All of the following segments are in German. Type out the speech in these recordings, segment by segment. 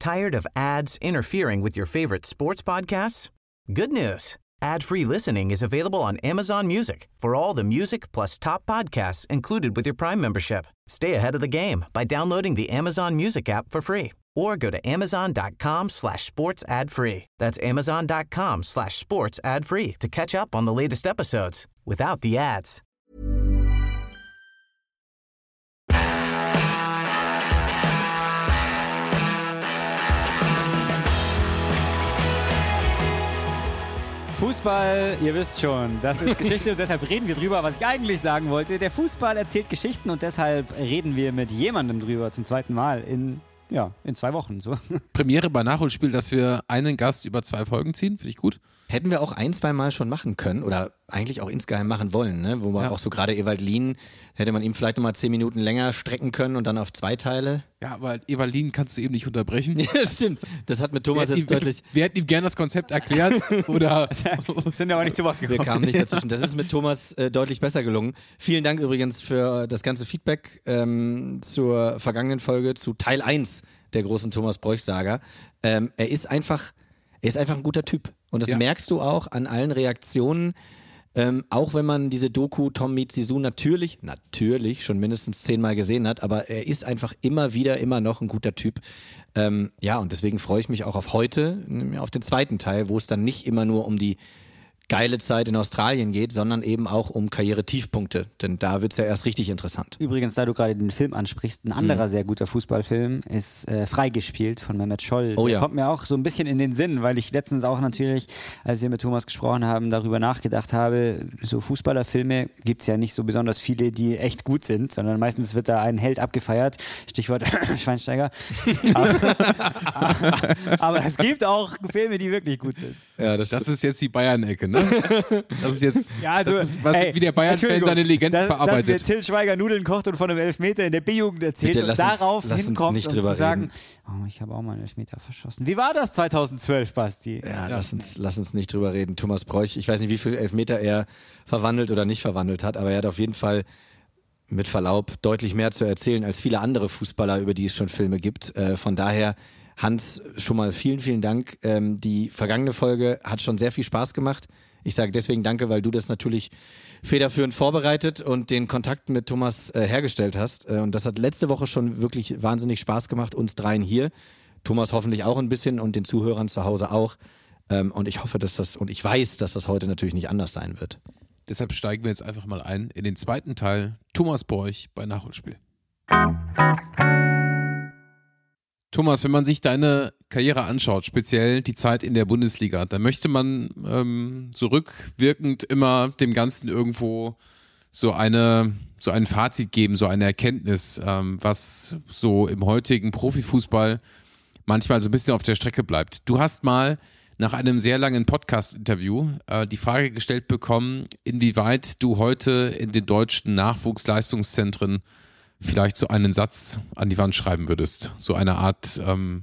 Tired of ads interfering with your favorite sports podcasts? Good news. Ad-free listening is available on Amazon Music for all the music plus top podcasts included with your Prime membership. Stay ahead of the game by downloading the Amazon Music app for free or go to amazon.com/sports ad free. That's amazon.com/sports ad free to catch up on the latest episodes without the ads. Fußball, ihr wisst schon, das ist Geschichte und deshalb reden wir drüber, was ich eigentlich sagen wollte. Der Fußball erzählt Geschichten und deshalb reden wir mit jemandem drüber zum zweiten Mal in 2 Wochen. So. Premiere bei Nachholspiel, dass wir einen Gast über 2 Folgen ziehen, finde ich gut. Hätten wir auch 1-2 Mal schon machen können oder eigentlich auch insgeheim machen wollen, ne? Wo man auch so gerade Ewald Lien, hätte man ihm vielleicht nochmal 10 Minuten länger strecken können und dann auf 2 Teile. Ja, aber Ewald Lien kannst du eben nicht unterbrechen. Ja, stimmt. Das hat mit Thomas jetzt deutlich... Wir hätten ihm gerne das Konzept erklärt oder... Sind aber nicht zu Wort gekommen. Wir kamen nicht dazwischen. Das ist mit Thomas deutlich besser gelungen. Vielen Dank übrigens für das ganze Feedback zur vergangenen Folge, zu Teil 1 der großen Thomas Bräuch-Saga. Er ist einfach ein guter Typ. Und das merkst du auch an allen Reaktionen, auch wenn man diese Doku Tom Meets Zizou natürlich schon mindestens 10-mal gesehen hat, aber er ist einfach immer noch ein guter Typ. Und deswegen freue ich mich auch auf heute, auf den zweiten Teil, wo es dann nicht immer nur um die geile Zeit in Australien geht, sondern eben auch um Karrieretiefpunkte, denn da wird es ja erst richtig interessant. Übrigens, da du gerade den Film ansprichst, ein anderer sehr guter Fußballfilm ist Freigespielt von Mehmet Scholl. Oh, der kommt mir auch so ein bisschen in den Sinn, weil ich letztens auch natürlich, als wir mit Thomas gesprochen haben, darüber nachgedacht habe, so Fußballerfilme gibt es ja nicht so besonders viele, die echt gut sind, sondern meistens wird da ein Held abgefeiert, Stichwort Schweinsteiger. aber es gibt auch Filme, die wirklich gut sind. Ja, das ist jetzt die Bayern-Ecke, ne? Das ist jetzt, wie der Bayern-Fan seine Legenden verarbeitet. Dass der Till Schweiger Nudeln kocht und von einem Elfmeter in der B-Jugend erzählt Bitte, und darauf hinkommt nicht und drüber zu sagen, ich habe auch mal einen Elfmeter verschossen. Wie war das 2012, Basti? Ja, lass uns nicht drüber reden. Thomas Bräuch, ich weiß nicht, wie viel Elfmeter er verwandelt oder nicht verwandelt hat, aber er hat auf jeden Fall mit Verlaub deutlich mehr zu erzählen als viele andere Fußballer, über die es schon Filme gibt. Von daher, Hans, schon mal vielen, vielen Dank. Die vergangene Folge hat schon sehr viel Spaß gemacht. Ich sage deswegen danke, weil du das natürlich federführend vorbereitet und den Kontakt mit Thomas hergestellt hast. Und das hat letzte Woche schon wirklich wahnsinnig Spaß gemacht, uns dreien hier. Thomas hoffentlich auch ein bisschen und den Zuhörern zu Hause auch. Und ich hoffe, ich weiß, dass das heute natürlich nicht anders sein wird. Deshalb steigen wir jetzt einfach mal ein in den zweiten Teil. Thomas Bräuch bei Nachholspiel. Thomas, wenn man sich deine Karriere anschaut, speziell die Zeit in der Bundesliga, dann möchte man so rückwirkend immer dem Ganzen irgendwo so ein Fazit geben, so eine Erkenntnis, was so im heutigen Profifußball manchmal so ein bisschen auf der Strecke bleibt. Du hast mal nach einem sehr langen Podcast-Interview die Frage gestellt bekommen, inwieweit du heute in den deutschen Nachwuchsleistungszentren vielleicht so einen Satz an die Wand schreiben würdest. So eine Art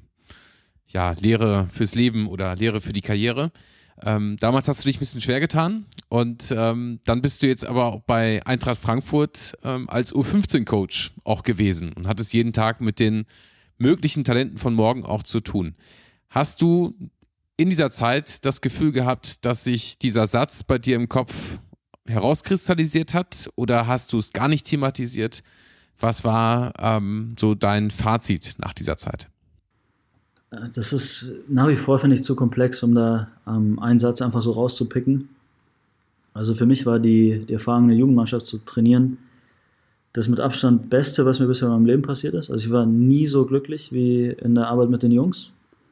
Lehre fürs Leben oder Lehre für die Karriere. Damals hast du dich ein bisschen schwer getan und dann bist du jetzt aber auch bei Eintracht Frankfurt als U15-Coach auch gewesen und hattest jeden Tag mit den möglichen Talenten von morgen auch zu tun. Hast du in dieser Zeit das Gefühl gehabt, dass sich dieser Satz bei dir im Kopf herauskristallisiert hat oder hast du es gar nicht thematisiert? Was war so dein Fazit nach dieser Zeit? Das ist nach wie vor, finde ich, zu komplex, um da einen Satz einfach so rauszupicken. Also für mich war die Erfahrung, eine Jugendmannschaft zu trainieren, das mit Abstand Beste, was mir bisher in meinem Leben passiert ist. Also ich war nie so glücklich wie in der Arbeit mit den Jungs.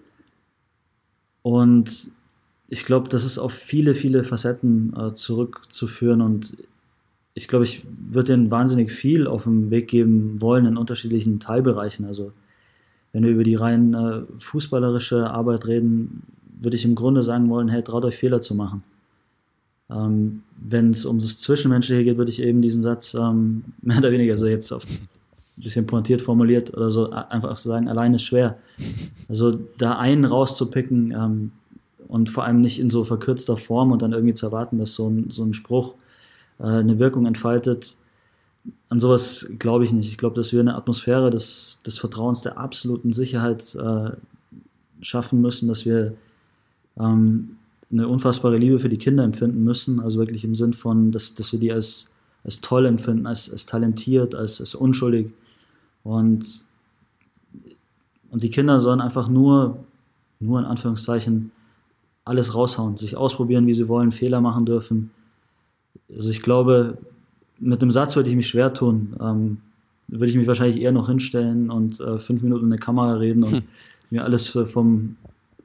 Und ich glaube, das ist auf viele, viele Facetten zurückzuführen und ich glaube, ich würde denen wahnsinnig viel auf den Weg geben wollen in unterschiedlichen Teilbereichen. Also wenn wir über die rein fußballerische Arbeit reden, würde ich im Grunde sagen wollen, hey, traut euch Fehler zu machen. Wenn es um das Zwischenmenschliche geht, würde ich eben diesen Satz mehr oder weniger, also jetzt auf ein bisschen pointiert formuliert oder so, einfach sagen, allein ist schwer. Also da einen rauszupicken und vor allem nicht in so verkürzter Form und dann irgendwie zu erwarten, dass so ein Spruch eine Wirkung entfaltet. An sowas glaube ich nicht. Ich glaube, dass wir eine Atmosphäre des Vertrauens, der absoluten Sicherheit schaffen müssen, dass wir eine unfassbare Liebe für die Kinder empfinden müssen, also wirklich im Sinn von, dass wir die als toll empfinden, als talentiert, als unschuldig. Und die Kinder sollen einfach nur in Anführungszeichen, alles raushauen, sich ausprobieren, wie sie wollen, Fehler machen dürfen. Also ich glaube, mit dem Satz würde ich mich schwer tun. Würde ich mich wahrscheinlich eher noch hinstellen und 5 Minuten in der Kamera reden und mir alles von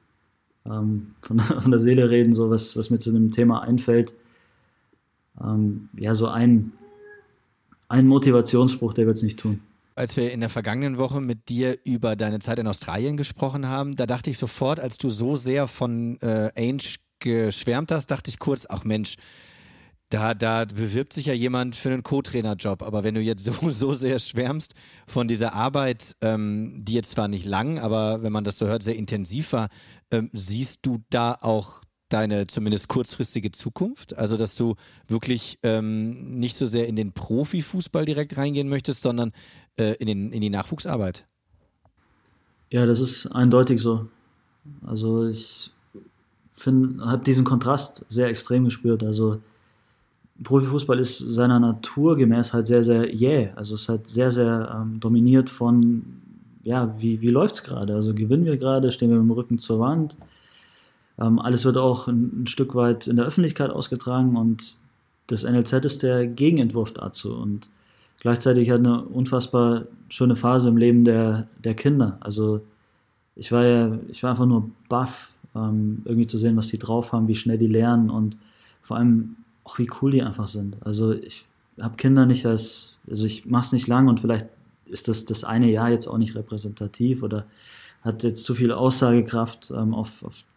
der Seele reden, so was mir zu dem Thema einfällt. So ein Motivationsspruch, der wird es nicht tun. Als wir in der vergangenen Woche mit dir über deine Zeit in Australien gesprochen haben, da dachte ich sofort, als du so sehr von Ainge geschwärmt hast, dachte ich kurz, ach Mensch, da bewirbt sich ja jemand für einen Co-Trainer-Job. Aber wenn du jetzt so sehr schwärmst von dieser Arbeit, die jetzt zwar nicht lang, aber wenn man das so hört, sehr intensiv war, siehst du da auch deine zumindest kurzfristige Zukunft? Also, dass du wirklich nicht so sehr in den Profifußball direkt reingehen möchtest, sondern in die Nachwuchsarbeit? Ja, das ist eindeutig so. Also ich habe diesen Kontrast sehr extrem gespürt. Also Profifußball ist seiner Natur gemäß halt sehr, sehr jäh. Also es ist halt sehr, sehr dominiert von, wie läuft es gerade? Also gewinnen wir gerade, stehen wir mit dem Rücken zur Wand? Alles wird auch ein Stück weit in der Öffentlichkeit ausgetragen und das NLZ ist der Gegenentwurf dazu und gleichzeitig hat eine unfassbar schöne Phase im Leben der Kinder. Also ich war einfach nur baff, irgendwie zu sehen, was die drauf haben, wie schnell die lernen und vor allem auch wie cool die einfach sind. Also ich habe Kinder nicht ich mache es nicht lang und vielleicht ist das eine Jahr jetzt auch nicht repräsentativ oder hat jetzt zu viel Aussagekraft auf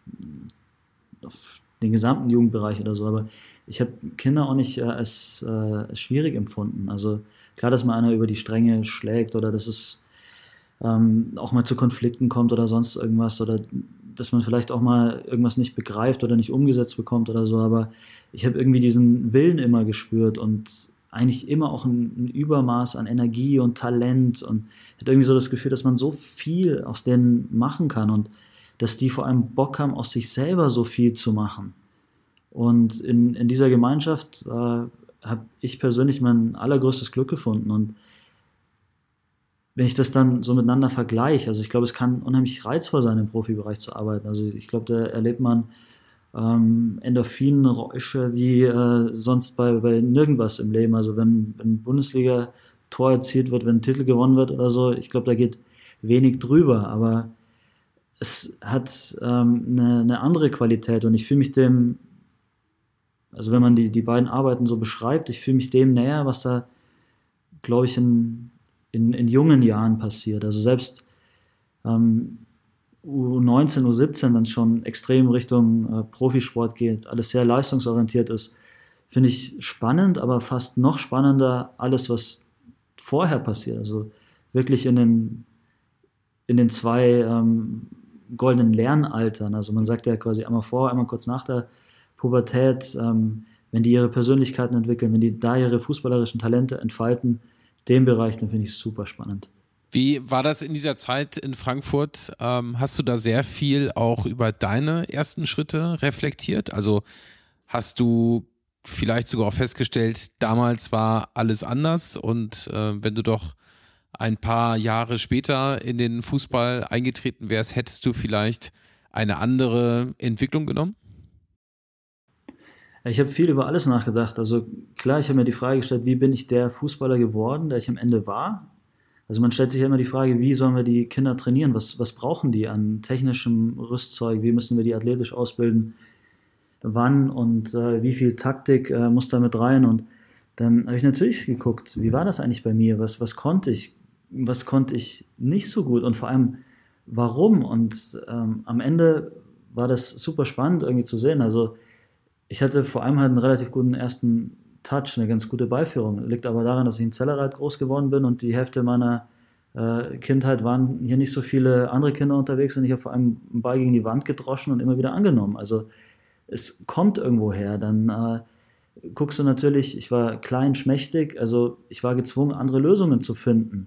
den gesamten Jugendbereich oder so, aber ich habe Kinder auch nicht als schwierig empfunden. Also klar, dass mal einer über die Stränge schlägt oder dass es auch mal zu Konflikten kommt oder sonst irgendwas oder dass man vielleicht auch mal irgendwas nicht begreift oder nicht umgesetzt bekommt oder so, aber ich habe irgendwie diesen Willen immer gespürt und eigentlich immer auch ein Übermaß an Energie und Talent und ich hatte irgendwie so das Gefühl, dass man so viel aus denen machen kann und dass die vor allem Bock haben, aus sich selber so viel zu machen. Und in dieser Gemeinschaft habe ich persönlich mein allergrößtes Glück gefunden und wenn ich das dann so miteinander vergleiche, also ich glaube, es kann unheimlich reizvoll sein, im Profibereich zu arbeiten. Also ich glaube, da erlebt man Endorphinräusche wie sonst bei nirgendwas im Leben. Also wenn ein Bundesliga-Tor erzielt wird, wenn ein Titel gewonnen wird oder so, ich glaube, da geht wenig drüber, aber es hat eine andere Qualität und ich fühle mich dem, also wenn man die beiden Arbeiten so beschreibt, ich fühle mich dem näher, was da, glaube ich, in jungen Jahren passiert. Also selbst U19, U17, wenn es schon extrem Richtung Profisport geht, alles sehr leistungsorientiert ist, finde ich spannend, aber fast noch spannender alles, was vorher passiert. Also wirklich in den 2 goldenen Lernaltern. Also man sagt ja quasi einmal vor, einmal kurz nach der Pubertät, wenn die ihre Persönlichkeiten entwickeln, wenn die da ihre fußballerischen Talente entfalten, den Bereich, den finde ich super spannend. Wie war das in dieser Zeit in Frankfurt? Hast du da sehr viel auch über deine ersten Schritte reflektiert? Also hast du vielleicht sogar auch festgestellt, damals war alles anders und wenn du doch ein paar Jahre später in den Fußball eingetreten wärst, hättest du vielleicht eine andere Entwicklung genommen? Ich habe viel über alles nachgedacht. Also klar, ich habe mir die Frage gestellt, wie bin ich der Fußballer geworden, der ich am Ende war? Also man stellt sich ja immer die Frage, wie sollen wir die Kinder trainieren? Was brauchen die an technischem Rüstzeug? Wie müssen wir die athletisch ausbilden? Wann und wie viel Taktik muss da mit rein? Und dann habe ich natürlich geguckt, wie war das eigentlich bei mir? Was konnte ich? Was konnte ich nicht so gut? Und vor allem, warum? Und am Ende war das super spannend irgendwie zu sehen. Also ich hatte vor allem halt einen relativ guten ersten Touch, eine ganz gute Beiführung. Liegt aber daran, dass ich in Zellerreit groß geworden bin und die Hälfte meiner Kindheit waren hier nicht so viele andere Kinder unterwegs und ich habe vor allem einen Ball gegen die Wand gedroschen und immer wieder angenommen. Also es kommt irgendwo her. Dann guckst du natürlich, ich war klein, schmächtig, also ich war gezwungen, andere Lösungen zu finden.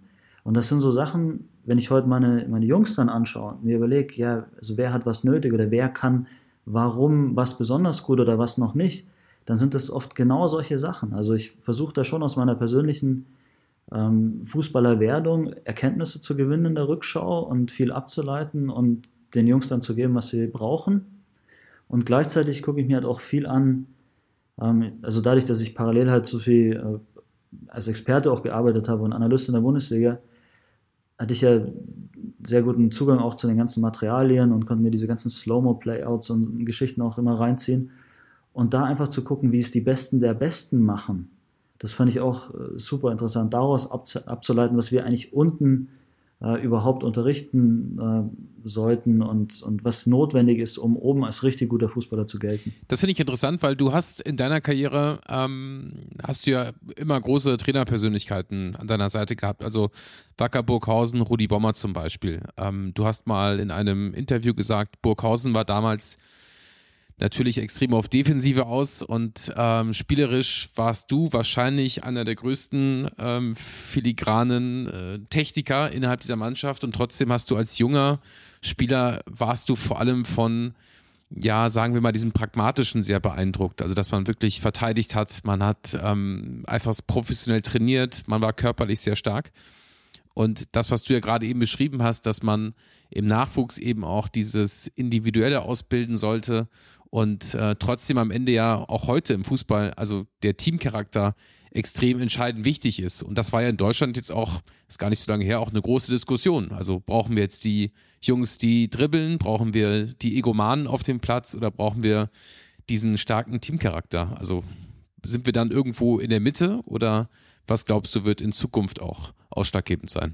Und das sind so Sachen, wenn ich heute meine Jungs dann anschaue und mir überlege, ja, also wer hat was nötig oder wer kann warum was besonders gut oder was noch nicht, dann sind das oft genau solche Sachen. Also ich versuche da schon aus meiner persönlichen Fußballerwerdung Erkenntnisse zu gewinnen in der Rückschau und viel abzuleiten und den Jungs dann zu geben, was sie brauchen. Und gleichzeitig gucke ich mir halt auch viel an, also dadurch, dass ich parallel halt so viel als Experte auch gearbeitet habe und Analyst in der Bundesliga, hatte ich ja sehr guten Zugang auch zu den ganzen Materialien und konnte mir diese ganzen Slow-Mo-Playouts und Geschichten auch immer reinziehen. Und da einfach zu gucken, wie es die Besten der Besten machen, das fand ich auch super interessant, daraus abzuleiten, was wir eigentlich unten überhaupt unterrichten sollten und was notwendig ist, um oben als richtig guter Fußballer zu gelten. Das finde ich interessant, weil du hast in deiner Karriere, hast du ja immer große Trainerpersönlichkeiten an deiner Seite gehabt, also Wacker Burghausen, Rudi Bommer zum Beispiel. Du hast mal in einem Interview gesagt, Burghausen war damals natürlich extrem auf Defensive aus und spielerisch warst du wahrscheinlich einer der größten filigranen Techniker innerhalb dieser Mannschaft und trotzdem hast du als junger Spieler, warst du vor allem von, ja, sagen wir mal, diesem Pragmatischen sehr beeindruckt. Also, dass man wirklich verteidigt hat, man hat einfach professionell trainiert, man war körperlich sehr stark. Und das, was du ja gerade eben beschrieben hast, dass man im Nachwuchs eben auch dieses Individuelle ausbilden sollte und trotzdem am Ende ja auch heute im Fußball, also der Teamcharakter extrem entscheidend wichtig ist. Und das war ja in Deutschland jetzt auch, ist gar nicht so lange her, auch eine große Diskussion. Also brauchen wir jetzt die Jungs, die dribbeln, brauchen wir die Egomanen auf dem Platz oder brauchen wir diesen starken Teamcharakter? Also sind wir dann irgendwo in der Mitte oder was glaubst du, wird in Zukunft auch ausschlaggebend sein?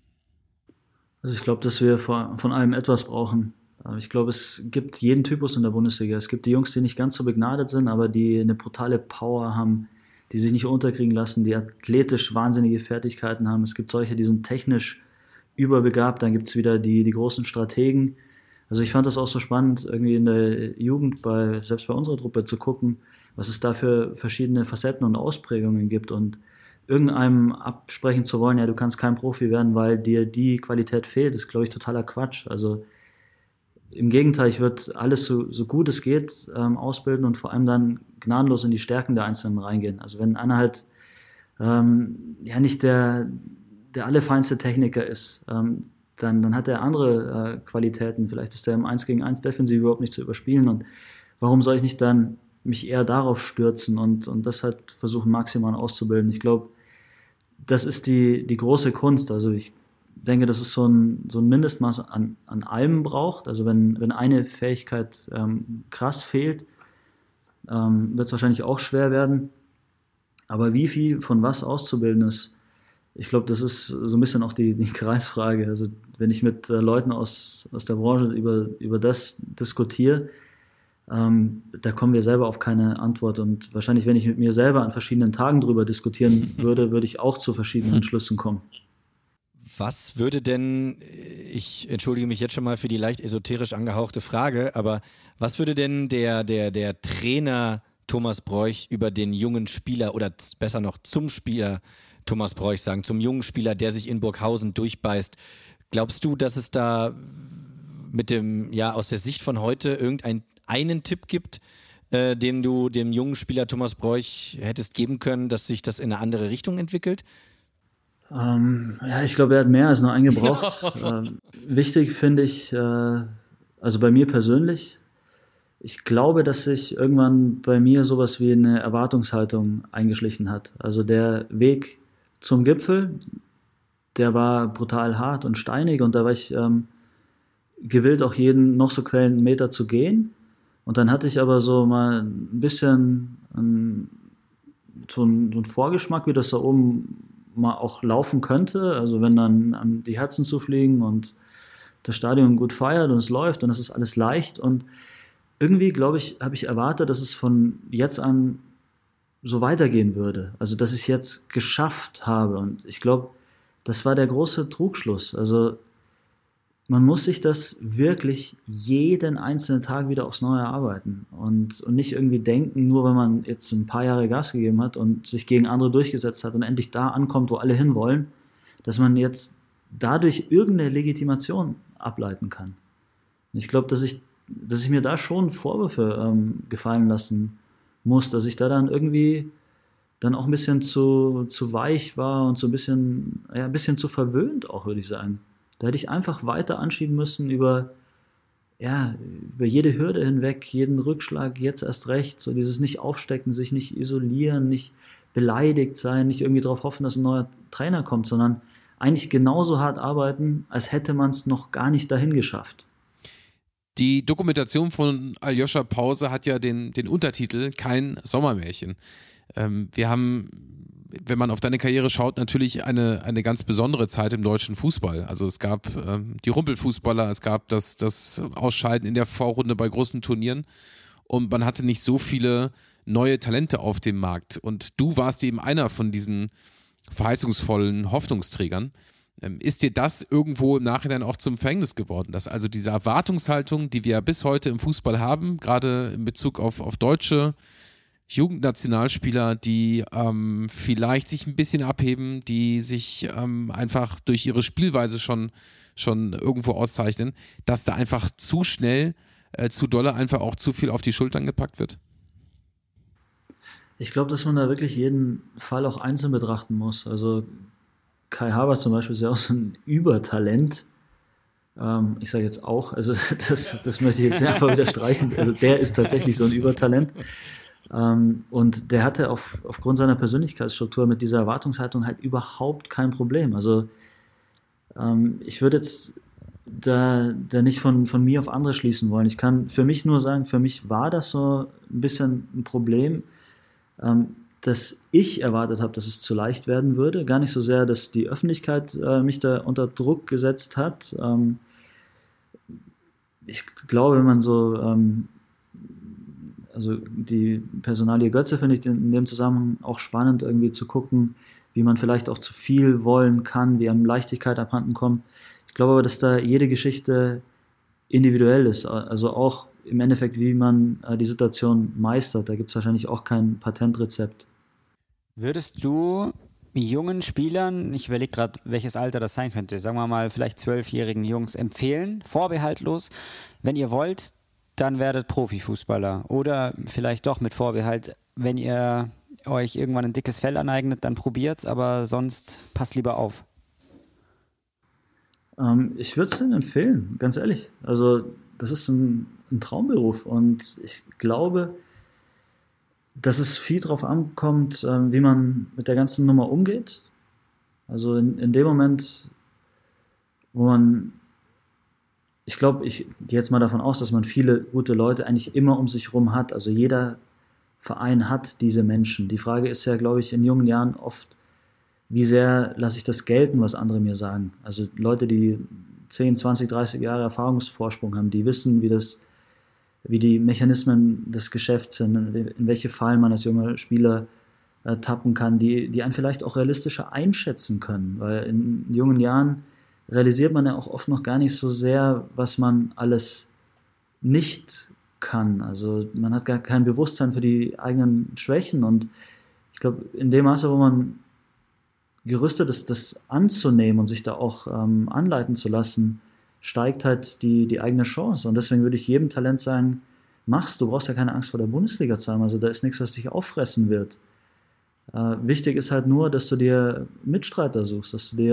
Also ich glaube, dass wir von allem etwas brauchen. Ich glaube, es gibt jeden Typus in der Bundesliga. Es gibt die Jungs, die nicht ganz so begnadet sind, aber die eine brutale Power haben, die sich nicht unterkriegen lassen, die athletisch wahnsinnige Fertigkeiten haben. Es gibt solche, die sind technisch überbegabt. Dann gibt es wieder die großen Strategen. Also ich fand das auch so spannend, irgendwie in der Jugend, selbst bei unserer Truppe zu gucken, was es da für verschiedene Facetten und Ausprägungen gibt und irgendeinem absprechen zu wollen, ja, du kannst kein Profi werden, weil dir die Qualität fehlt, ist, glaube ich, totaler Quatsch. Also im Gegenteil, ich würde alles so gut es geht ausbilden und vor allem dann gnadenlos in die Stärken der Einzelnen reingehen. Also wenn einer halt ja nicht der allerfeinste Techniker ist, dann hat er andere Qualitäten. Vielleicht ist er im 1 gegen 1 defensiv überhaupt nicht zu überspielen und warum soll ich nicht dann mich eher darauf stürzen und das halt versuchen maximal auszubilden. Ich glaube, das ist die große Kunst. Also ich denke, dass es so ein Mindestmaß an allem braucht. Also wenn eine Fähigkeit krass fehlt, wird es wahrscheinlich auch schwer werden. Aber wie viel von was auszubilden ist, ich glaube, das ist so ein bisschen auch die Kreisfrage. Also wenn ich mit Leuten aus der Branche über das diskutiere, da kommen wir selber auf keine Antwort. Und wahrscheinlich, wenn ich mit mir selber an verschiedenen Tagen drüber diskutieren würde ich auch zu verschiedenen Schlüssen kommen. Was würde denn, ich entschuldige mich jetzt schon mal für die leicht esoterisch angehauchte Frage, aber was würde denn der Trainer Thomas Broich über den jungen Spieler oder besser noch zum Spieler Thomas Broich sagen, zum jungen Spieler, der sich in Burghausen durchbeißt? Glaubst du, dass es da mit dem, ja, aus der Sicht von heute irgendeinen Tipp gibt, den du dem jungen Spieler Thomas Broich hättest geben können, dass sich das in eine andere Richtung entwickelt? Ja, ich glaube, er hat mehr als nur einen gebraucht. Wichtig finde ich, also bei mir persönlich, ich glaube, dass sich irgendwann bei mir sowas wie eine Erwartungshaltung eingeschlichen hat. Also der Weg zum Gipfel, der war brutal hart und steinig und da war ich gewillt, auch jeden noch so quälenden Meter zu gehen. Und dann hatte ich aber so mal ein bisschen so einen Vorgeschmack, wie das da oben mal auch laufen könnte. Also wenn dann die Herzen zufliegen und das Stadion gut feiert und es läuft und es ist alles leicht. Und irgendwie, glaube ich, habe ich erwartet, dass es von jetzt an so weitergehen würde. Also dass ich es jetzt geschafft habe. Und ich glaube, das war der große Trugschluss. Also man muss sich das wirklich jeden einzelnen Tag wieder aufs Neue erarbeiten und nicht irgendwie denken, nur wenn man jetzt ein paar Jahre Gas gegeben hat und sich gegen andere durchgesetzt hat und endlich da ankommt, wo alle hinwollen, dass man jetzt dadurch irgendeine Legitimation ableiten kann. Und ich glaube, dass ich mir da schon Vorwürfe gefallen lassen muss, dass ich da dann irgendwie dann auch ein bisschen zu weich war und so ein bisschen zu verwöhnt auch, würde ich sagen. Da hätte ich einfach weiter anschieben müssen über jede Hürde hinweg, jeden Rückschlag, jetzt erst recht, so dieses nicht aufstecken, sich nicht isolieren, nicht beleidigt sein, nicht irgendwie darauf hoffen, dass ein neuer Trainer kommt, sondern eigentlich genauso hart arbeiten, als hätte man es noch gar nicht dahin geschafft. Die Dokumentation von Aljoscha Pause hat ja den Untertitel Kein Sommermärchen. Wir haben, wenn man auf deine Karriere schaut, natürlich eine ganz besondere Zeit im deutschen Fußball. Also es gab die Rumpelfußballer, es gab das Ausscheiden in der Vorrunde bei großen Turnieren und man hatte nicht so viele neue Talente auf dem Markt. Und du warst eben einer von diesen verheißungsvollen Hoffnungsträgern. Ist dir das irgendwo im Nachhinein auch zum Verhängnis geworden, dass also diese Erwartungshaltung, die wir bis heute im Fußball haben, gerade in Bezug auf deutsche Jugendnationalspieler, die vielleicht sich ein bisschen abheben, die sich einfach durch ihre Spielweise schon irgendwo auszeichnen, dass da einfach zu schnell, zu dolle einfach auch zu viel auf die Schultern gepackt wird? Ich glaube, dass man da wirklich jeden Fall auch einzeln betrachten muss. Also Kai Havertz zum Beispiel ist ja auch so ein Übertalent. Ich sage jetzt auch, also das möchte ich jetzt einfach wieder streichen. Also der ist tatsächlich so ein Übertalent. Und der hatte aufgrund seiner Persönlichkeitsstruktur mit dieser Erwartungshaltung halt überhaupt kein Problem. Also ich würde jetzt da nicht von mir auf andere schließen wollen. Ich kann für mich nur sagen, für mich war das so ein bisschen ein Problem, dass ich erwartet habe, dass es zu leicht werden würde. Gar nicht so sehr, dass die Öffentlichkeit mich da unter Druck gesetzt hat. Ich glaube, wenn man so, also die Personalie Götze finde ich in dem Zusammenhang auch spannend, irgendwie zu gucken, wie man vielleicht auch zu viel wollen kann, wie einem Leichtigkeit abhanden kommt. Ich glaube aber, dass da jede Geschichte individuell ist. Also auch im Endeffekt, wie man die Situation meistert. Da gibt es wahrscheinlich auch kein Patentrezept. Würdest du jungen Spielern, ich überlege gerade, welches Alter das sein könnte, sagen wir mal vielleicht 12-jährigen Jungs empfehlen, vorbehaltlos, wenn ihr wollt, dann werdet Profifußballer, oder vielleicht doch mit Vorbehalt, wenn ihr euch irgendwann ein dickes Fell aneignet, dann probiert's, aber sonst passt lieber auf? Ich würde es denen empfehlen, ganz ehrlich. Also das ist ein Traumberuf und ich glaube, dass es viel darauf ankommt, wie man mit der ganzen Nummer umgeht. Also in dem Moment, wo man, ich glaube, ich gehe jetzt mal davon aus, dass man viele gute Leute eigentlich immer um sich herum hat. Also jeder Verein hat diese Menschen. Die Frage ist ja, glaube ich, in jungen Jahren oft, wie sehr lasse ich das gelten, was andere mir sagen. Also Leute, die 10, 20, 30 Jahre Erfahrungsvorsprung haben, die wissen, wie die Mechanismen des Geschäfts sind, in welche Fallen man als junger Spieler tappen kann, die einen vielleicht auch realistischer einschätzen können, weil in jungen Jahren realisiert man ja auch oft noch gar nicht so sehr, was man alles nicht kann. Also man hat gar kein Bewusstsein für die eigenen Schwächen und ich glaube, in dem Maße, wo man gerüstet ist, das anzunehmen und sich da auch anleiten zu lassen, steigt halt die eigene Chance. Und deswegen würde ich jedem Talent sagen, mach's, du brauchst ja keine Angst vor der Bundesliga zu haben. Also da ist nichts, was dich auffressen wird. Wichtig ist halt nur, dass du dir Mitstreiter suchst, dass du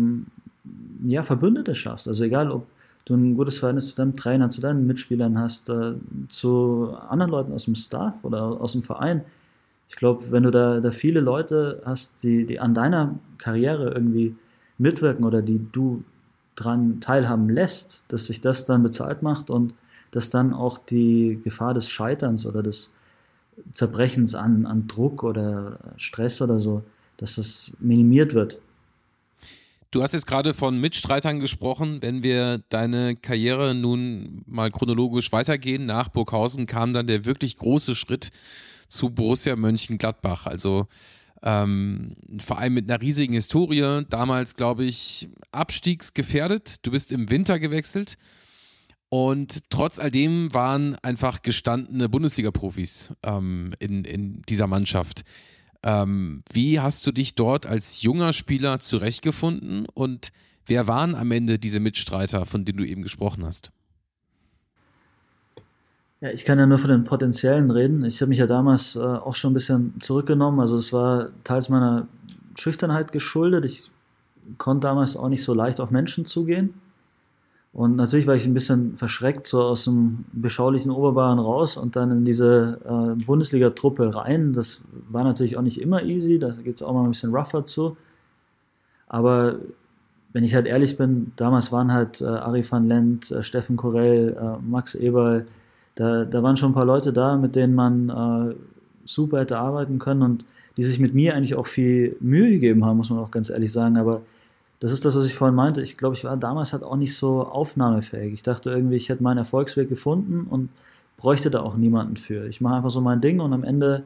dir Verbündete schaffst. Also egal, ob du ein gutes Verhältnis zu deinem Trainer, zu deinen Mitspielern hast, zu anderen Leuten aus dem Staff oder aus dem Verein. Ich glaube, wenn du da viele Leute hast, die an deiner Karriere irgendwie mitwirken oder die du dran teilhaben lässt, dass sich das dann bezahlt macht und dass dann auch die Gefahr des Scheiterns oder des Zerbrechens an Druck oder Stress oder so, dass das minimiert wird. Du hast jetzt gerade von Mitstreitern gesprochen. Wenn wir deine Karriere nun mal chronologisch weitergehen, nach Burghausen kam dann der wirklich große Schritt zu Borussia Mönchengladbach. Also ein Verein mit einer riesigen Historie, damals glaube ich abstiegsgefährdet. Du bist im Winter gewechselt und trotz all dem waren einfach gestandene Bundesliga-Profis in dieser Mannschaft. Wie hast du dich dort als junger Spieler zurechtgefunden und Wer waren am Ende diese Mitstreiter, von denen du eben gesprochen hast? Ja, ich kann ja nur von den Potenziellen reden. Ich habe mich ja damals auch schon ein bisschen zurückgenommen. Also es war teils meiner Schüchternheit geschuldet. Ich konnte damals auch nicht so leicht auf Menschen zugehen. Und natürlich war ich ein bisschen verschreckt, so aus dem beschaulichen Oberbayern raus und dann in diese Bundesliga-Truppe rein. Das war natürlich auch nicht immer easy, da geht es auch mal ein bisschen rougher zu. Aber wenn ich halt ehrlich bin, damals waren halt Arie van Lent, Steffen Korell, Max Eberl, da waren schon ein paar Leute da, mit denen man super hätte arbeiten können und die sich mit mir eigentlich auch viel Mühe gegeben haben, muss man auch ganz ehrlich sagen. Aber das ist das, was ich vorhin meinte. Ich glaube, ich war damals halt auch nicht so aufnahmefähig. Ich dachte irgendwie, ich hätte meinen Erfolgsweg gefunden und bräuchte da auch niemanden für. Ich mache einfach so mein Ding und am Ende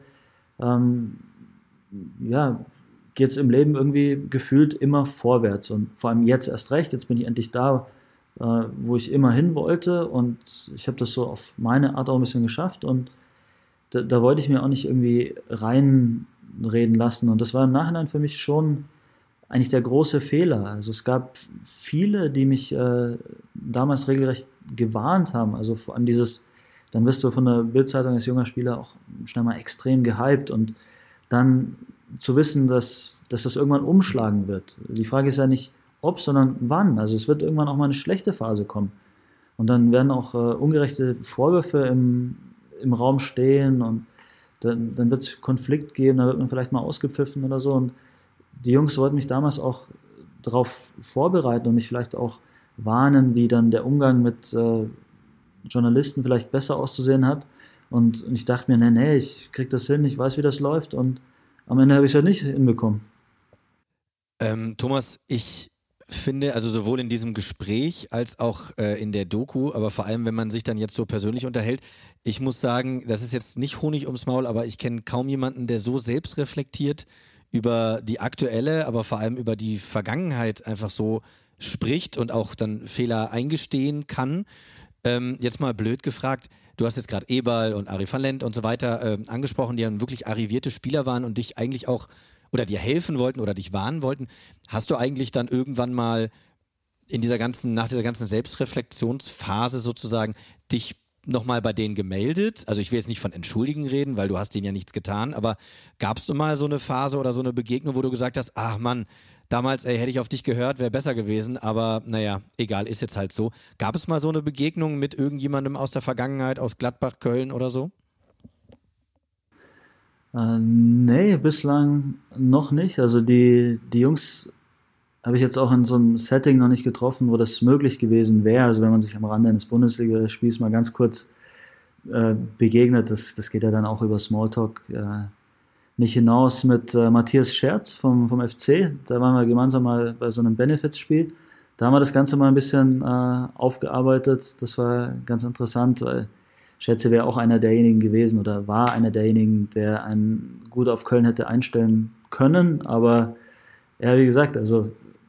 geht es im Leben irgendwie gefühlt immer vorwärts. Und vor allem jetzt erst recht. Jetzt bin ich endlich da, wo ich immer hin wollte. Und ich habe das so auf meine Art auch ein bisschen geschafft. Und da wollte ich mir auch nicht irgendwie reinreden lassen. Und das war im Nachhinein für mich schon eigentlich der große Fehler. Also es gab viele, die mich damals regelrecht gewarnt haben. Also vor allem dann wirst du von der Bild-Zeitung als junger Spieler auch schnell mal extrem gehypt und dann zu wissen, dass das irgendwann umschlagen wird. Die Frage ist ja nicht ob, sondern wann. Also es wird irgendwann auch mal eine schlechte Phase kommen. Und dann werden auch ungerechte Vorwürfe im Raum stehen und dann wird es Konflikt geben, da wird man vielleicht mal ausgepfiffen oder so. Und die Jungs wollten mich damals auch darauf vorbereiten und mich vielleicht auch warnen, wie dann der Umgang mit Journalisten vielleicht besser auszusehen hat. Und ich dachte mir, nee, ich krieg das hin, ich weiß, wie das läuft und am Ende habe ich es halt nicht hinbekommen. Thomas, ich finde, also sowohl in diesem Gespräch als auch in der Doku, aber vor allem, wenn man sich dann jetzt so persönlich unterhält, ich muss sagen, das ist jetzt nicht Honig ums Maul, aber ich kenne kaum jemanden, der so selbstreflektiert über die aktuelle, aber vor allem über die Vergangenheit einfach so spricht und auch dann Fehler eingestehen kann. Jetzt mal blöd gefragt, du hast jetzt gerade Eberl und Arie van Lent und so weiter angesprochen, die dann wirklich arrivierte Spieler waren und dich eigentlich auch oder dir helfen wollten oder dich warnen wollten. Hast du eigentlich dann irgendwann mal nach dieser ganzen Selbstreflexionsphase sozusagen dich nochmal bei denen gemeldet? Also ich will jetzt nicht von Entschuldigen reden, weil du hast denen ja nichts getan, aber gabst du mal so eine Phase oder so eine Begegnung, wo du gesagt hast, ach Mann, damals hätte ich auf dich gehört, wäre besser gewesen, aber naja, egal, ist jetzt halt so. Gab es mal so eine Begegnung mit irgendjemandem aus der Vergangenheit, aus Gladbach, Köln oder so? Nee, bislang noch nicht. Also die Jungs habe ich jetzt auch in so einem Setting noch nicht getroffen, wo das möglich gewesen wäre. Also wenn man sich am Rande eines Bundesligaspiels mal ganz kurz begegnet, das geht ja dann auch über Smalltalk nicht hinaus. Mit Matthias Scherz vom FC, da waren wir gemeinsam mal bei so einem Benefits-Spiel. Da haben wir das Ganze mal ein bisschen aufgearbeitet. Das war ganz interessant, weil Schätze wäre auch einer derjenigen gewesen oder war einer derjenigen, der einen gut auf Köln hätte einstellen können. Aber ja, wie gesagt, also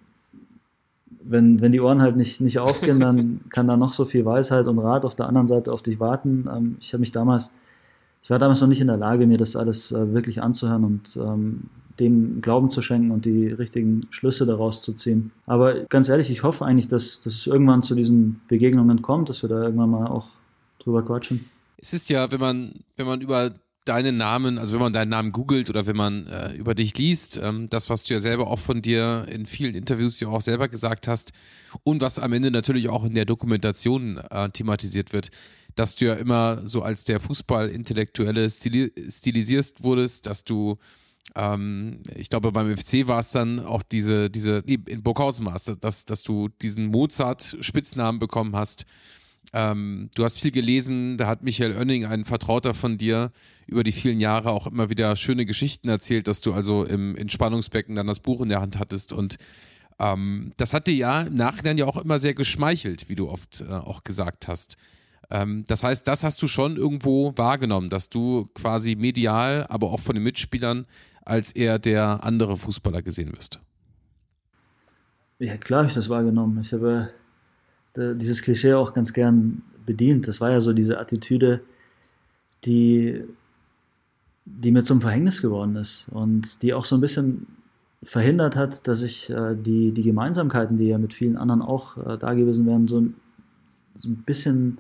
wenn die Ohren halt nicht aufgehen, dann kann da noch so viel Weisheit und Rat auf der anderen Seite auf dich warten. Ich war damals noch nicht in der Lage, mir das alles wirklich anzuhören und dem Glauben zu schenken und die richtigen Schlüsse daraus zu ziehen. Aber ganz ehrlich, ich hoffe eigentlich, dass es irgendwann zu diesen Begegnungen kommt, dass wir da irgendwann mal auch drüber quatschen. Es ist ja, wenn man über deinen Namen, also wenn man deinen Namen googelt oder wenn man über dich liest, das, was du ja selber auch von dir in vielen Interviews ja auch selber gesagt hast und was am Ende natürlich auch in der Dokumentation thematisiert wird, dass du ja immer so als der Fußball-Intellektuelle stilisierst wurdest, dass du ich glaube, beim FC war es dann auch in Burghausen war es, dass du diesen Mozart-Spitznamen bekommen hast. Du hast viel gelesen, da hat Michael Oenning, ein Vertrauter von dir, über die vielen Jahre auch immer wieder schöne Geschichten erzählt, dass du also im Entspannungsbecken dann das Buch in der Hand hattest und das hat dir ja im Nachhinein ja auch immer sehr geschmeichelt, wie du oft auch gesagt hast. Das heißt, das hast du schon irgendwo wahrgenommen, dass du quasi medial, aber auch von den Mitspielern als eher der andere Fußballer gesehen wirst. Ja, klar habe ich das wahrgenommen. Ich habe dieses Klischee auch ganz gern bedient. Das war ja so diese Attitüde, die mir zum Verhängnis geworden ist und die auch so ein bisschen verhindert hat, dass ich die Gemeinsamkeiten, die ja mit vielen anderen auch da gewesen wären, so ein bisschen,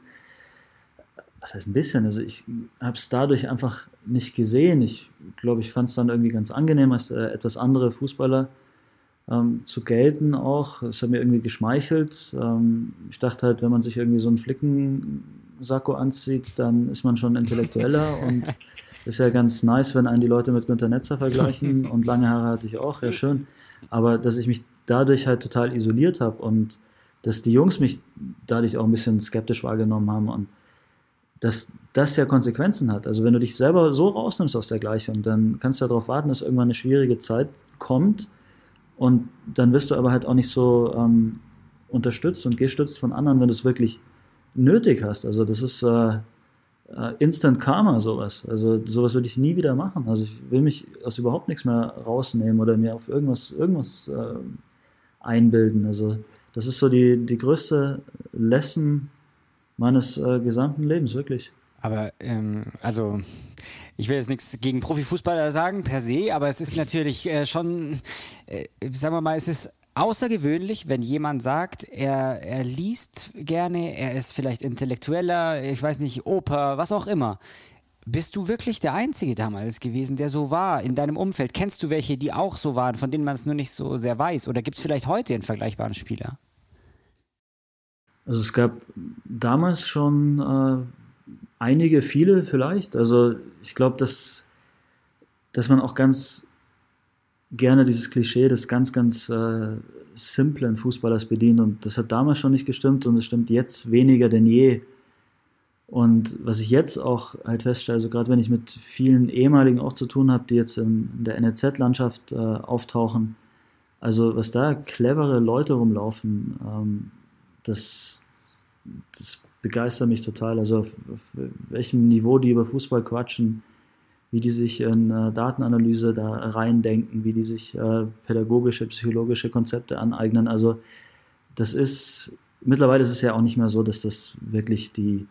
was heißt ein bisschen, also ich habe es dadurch einfach nicht gesehen. Ich glaube, ich fand es dann irgendwie ganz angenehm, als etwas andere Fußballer zu gelten auch. Es hat mir irgendwie geschmeichelt. Ich dachte halt, wenn man sich irgendwie so einen Flickensacko anzieht, dann ist man schon intellektueller und ist ja ganz nice, wenn einen die Leute mit Günter Netzer vergleichen und lange Haare hatte ich auch, ja schön. Aber dass ich mich dadurch halt total isoliert habe und dass die Jungs mich dadurch auch ein bisschen skeptisch wahrgenommen haben und dass das ja Konsequenzen hat. Also wenn du dich selber so rausnimmst aus der Gleichung, dann kannst du ja darauf warten, dass irgendwann eine schwierige Zeit kommt und dann wirst du aber halt auch nicht so unterstützt und gestützt von anderen, wenn du es wirklich nötig hast. Also das ist Instant Karma, sowas. Also sowas würde ich nie wieder machen. Also ich will mich aus überhaupt nichts mehr rausnehmen oder mir auf irgendwas einbilden. Also das ist so die größte Lesson meines gesamten Lebens, wirklich. Aber, also, ich will jetzt nichts gegen Profifußballer sagen, per se, aber es ist natürlich schon, sagen wir mal, es ist außergewöhnlich, wenn jemand sagt, er liest gerne, er ist vielleicht intellektueller, ich weiß nicht, Oper, was auch immer. Bist du wirklich der Einzige damals gewesen, der so war in deinem Umfeld? Kennst du welche, die auch so waren, von denen man es nur nicht so sehr weiß? Oder gibt es vielleicht heute einen vergleichbaren Spieler? Also es gab damals schon einige, viele vielleicht. Also ich glaube, dass man auch ganz gerne dieses Klischee des ganz, ganz simplen Fußballers bedient. Und das hat damals schon nicht gestimmt und es stimmt jetzt weniger denn je. Und was ich jetzt auch halt feststelle, also gerade wenn ich mit vielen ehemaligen auch zu tun habe, die jetzt in der NLZ-Landschaft auftauchen, also was da clevere Leute rumlaufen, das begeistert mich total. Also auf welchem Niveau die über Fußball quatschen, wie die sich in Datenanalyse da reindenken, wie die sich pädagogische, psychologische Konzepte aneignen. Also mittlerweile ist es ja auch nicht mehr so, dass das wirklich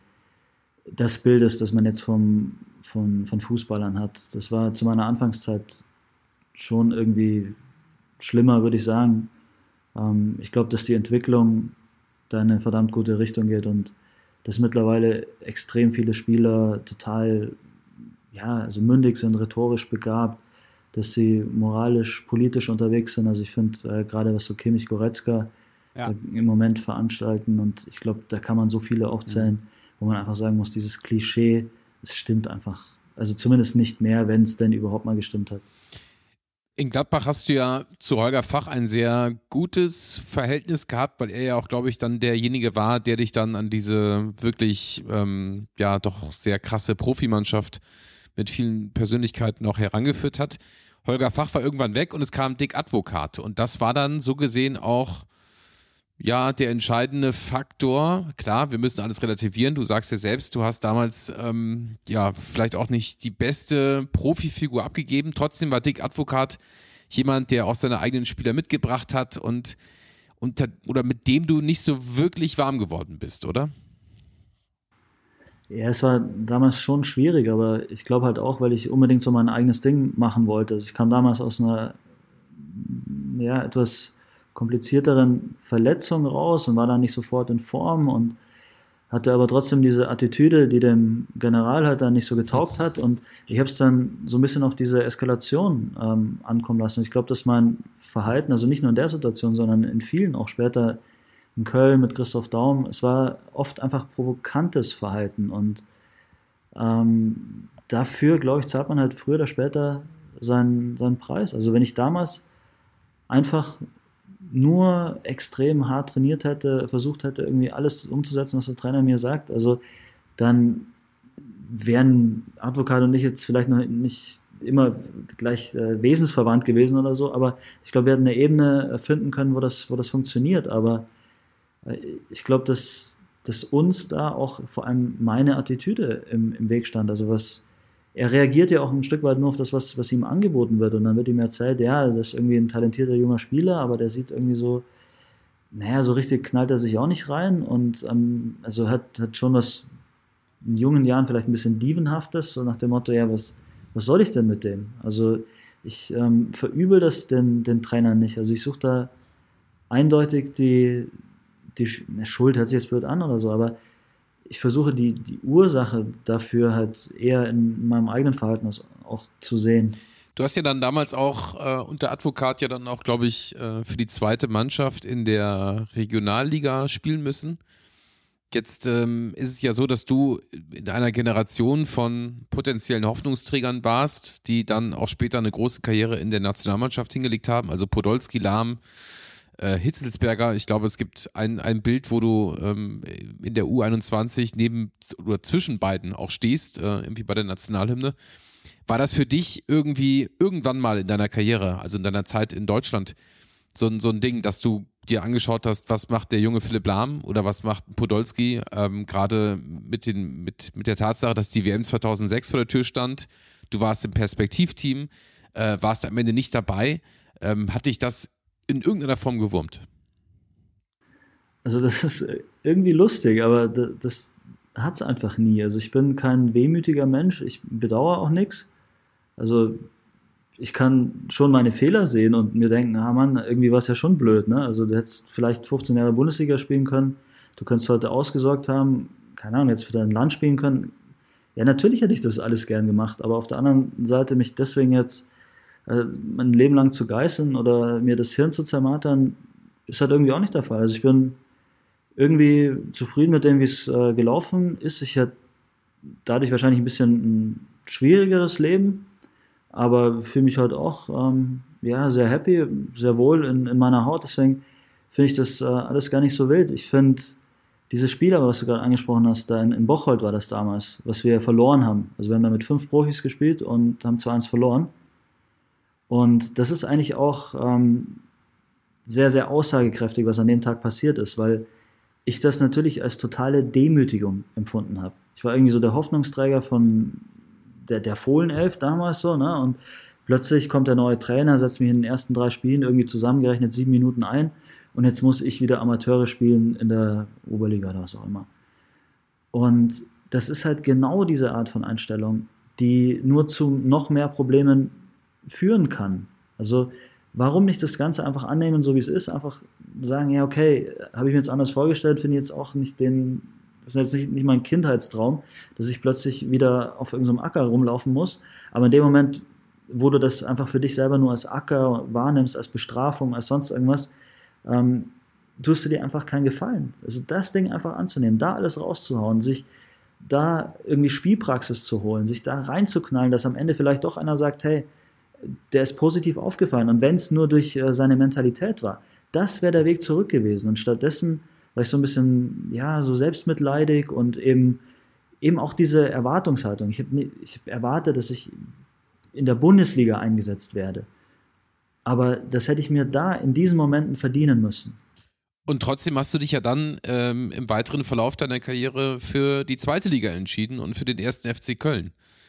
das Bild ist, das man jetzt von Fußballern hat. Das war zu meiner Anfangszeit schon irgendwie schlimmer, würde ich sagen. Ich glaube, dass die Entwicklung da in eine verdammt gute Richtung geht und dass mittlerweile extrem viele Spieler total, ja, also mündig sind, rhetorisch begabt, dass sie moralisch, politisch unterwegs sind. Also ich finde, gerade was so Kimmich, Goretzka im Moment veranstalten und ich glaube, da kann man so viele aufzählen, wo man einfach sagen muss, dieses Klischee, es stimmt einfach. Also zumindest nicht mehr, wenn es denn überhaupt mal gestimmt hat. In Gladbach hast du ja zu Holger Fach ein sehr gutes Verhältnis gehabt, weil er ja auch, glaube ich, dann derjenige war, der dich dann an diese wirklich, doch sehr krasse Profimannschaft mit vielen Persönlichkeiten auch herangeführt hat. Holger Fach war irgendwann weg und es kam Dick Advokat und das war dann so gesehen auch ja, der entscheidende Faktor. Klar, wir müssen alles relativieren. Du sagst ja selbst, du hast damals vielleicht auch nicht die beste Profifigur abgegeben. Trotzdem war Dick Advokat jemand, der auch seine eigenen Spieler mitgebracht hat oder mit dem du nicht so wirklich warm geworden bist, oder? Ja, es war damals schon schwierig, aber ich glaube halt auch, weil ich unbedingt so mein eigenes Ding machen wollte. Also ich kam damals aus einer etwas komplizierteren Verletzung raus und war dann nicht sofort in Form und hatte aber trotzdem diese Attitüde, die dem General halt dann nicht so getaugt hat und ich habe es dann so ein bisschen auf diese Eskalation ankommen lassen. Ich glaube, dass mein Verhalten, also nicht nur in der Situation, sondern in vielen, auch später in Köln mit Christoph Daum, es war oft einfach provokantes Verhalten und dafür, glaube ich, zahlt man halt früher oder später seinen Preis. Also wenn ich damals einfach nur extrem hart trainiert hätte, versucht hätte, irgendwie alles umzusetzen, was der Trainer mir sagt, also dann wären Advokat und ich jetzt vielleicht noch nicht immer gleich wesensverwandt gewesen oder so, aber ich glaube, wir hätten eine Ebene finden können, wo das funktioniert, aber ich glaube, dass uns da auch vor allem meine Attitüde im Weg stand, also er reagiert ja auch ein Stück weit nur auf das, was ihm angeboten wird. Und dann wird ihm erzählt, ja, das ist irgendwie ein talentierter junger Spieler, aber der sieht irgendwie so, so richtig knallt er sich auch nicht rein. Und also hat schon was in jungen Jahren vielleicht ein bisschen Dievenhaftes, so nach dem Motto, ja, was soll ich denn mit dem? Also Ich verübel das den Trainern nicht. Also ich suche da eindeutig die Schuld, hört sich jetzt blöd an oder so, aber ich versuche die Ursache dafür halt eher in meinem eigenen Verhalten auch zu sehen. Du hast ja dann damals auch unter Advokat ja dann auch, glaube ich, für die zweite Mannschaft in der Regionalliga spielen müssen. Jetzt ist es ja so, dass du in einer Generation von potenziellen Hoffnungsträgern warst, die dann auch später eine große Karriere in der Nationalmannschaft hingelegt haben. Also Podolski, Lahm, Hitzelsberger. Ich glaube, es gibt ein Bild, wo du in der U21 neben oder zwischen beiden auch stehst, irgendwie bei der Nationalhymne. War das für dich irgendwie irgendwann mal in deiner Karriere, also in deiner Zeit in Deutschland, so ein Ding, dass du dir angeschaut hast, was macht der junge Philipp Lahm oder was macht Podolski, gerade mit der Tatsache, dass die WM 2006 vor der Tür stand, du warst im Perspektivteam, warst am Ende nicht dabei, hat dich das in irgendeiner Form gewurmt? Also das ist irgendwie lustig, aber das hat es einfach nie. Also ich bin kein wehmütiger Mensch, ich bedauere auch nichts. Also ich kann schon meine Fehler sehen und mir denken, Mann, irgendwie war es ja schon blöd, ne? Also du hättest vielleicht 15 Jahre Bundesliga spielen können, du könntest heute ausgesorgt haben, keine Ahnung, jetzt für dein Land spielen können. Ja, natürlich hätte ich das alles gern gemacht, aber auf der anderen Seite mich deswegen jetzt mein Leben lang zu geißeln oder mir das Hirn zu zermartern, ist halt irgendwie auch nicht der Fall. Also ich bin irgendwie zufrieden mit dem, wie es gelaufen ist. Ich hatte dadurch wahrscheinlich ein bisschen ein schwierigeres Leben, aber fühle mich halt auch sehr happy, sehr wohl in meiner Haut. Deswegen finde ich das alles gar nicht so wild. Ich finde dieses Spiel, was du gerade angesprochen hast, da in Bocholt war das damals, was wir verloren haben. Also wir haben da mit 5 Profis gespielt und haben 2-1 verloren. Und das ist eigentlich auch sehr, sehr aussagekräftig, was an dem Tag passiert ist, weil ich das natürlich als totale Demütigung empfunden habe. Ich war irgendwie so der Hoffnungsträger von der Fohlenelf damals so, ne? Und plötzlich kommt der neue Trainer, setzt mich in den ersten 3 Spielen irgendwie zusammengerechnet 7 Minuten ein und jetzt muss ich wieder Amateure spielen in der Oberliga oder was auch immer. Und das ist halt genau diese Art von Einstellung, die nur zu noch mehr Problemen führen kann. Also warum nicht das Ganze einfach annehmen, so wie es ist, einfach sagen, ja okay, habe ich mir jetzt anders vorgestellt, finde ich jetzt auch nicht das ist jetzt nicht mein Kindheitstraum, dass ich plötzlich wieder auf irgendeinem Acker rumlaufen muss, aber in dem Moment, wo du das einfach für dich selber nur als Acker wahrnimmst, als Bestrafung, als sonst irgendwas, tust du dir einfach keinen Gefallen. Also das Ding einfach anzunehmen, da alles rauszuhauen, sich da irgendwie Spielpraxis zu holen, sich da reinzuknallen, dass am Ende vielleicht doch einer sagt, hey, der ist positiv aufgefallen und wenn es nur durch seine Mentalität war, das wäre der Weg zurück gewesen und stattdessen war ich so ein bisschen, so selbstmitleidig und eben auch diese Erwartungshaltung. Ich hab erwartet, dass ich in der Bundesliga eingesetzt werde, aber das hätte ich mir da in diesen Momenten verdienen müssen. Und trotzdem hast du dich ja dann im weiteren Verlauf deiner Karriere für die zweite Liga entschieden und für den 1. FC Köln.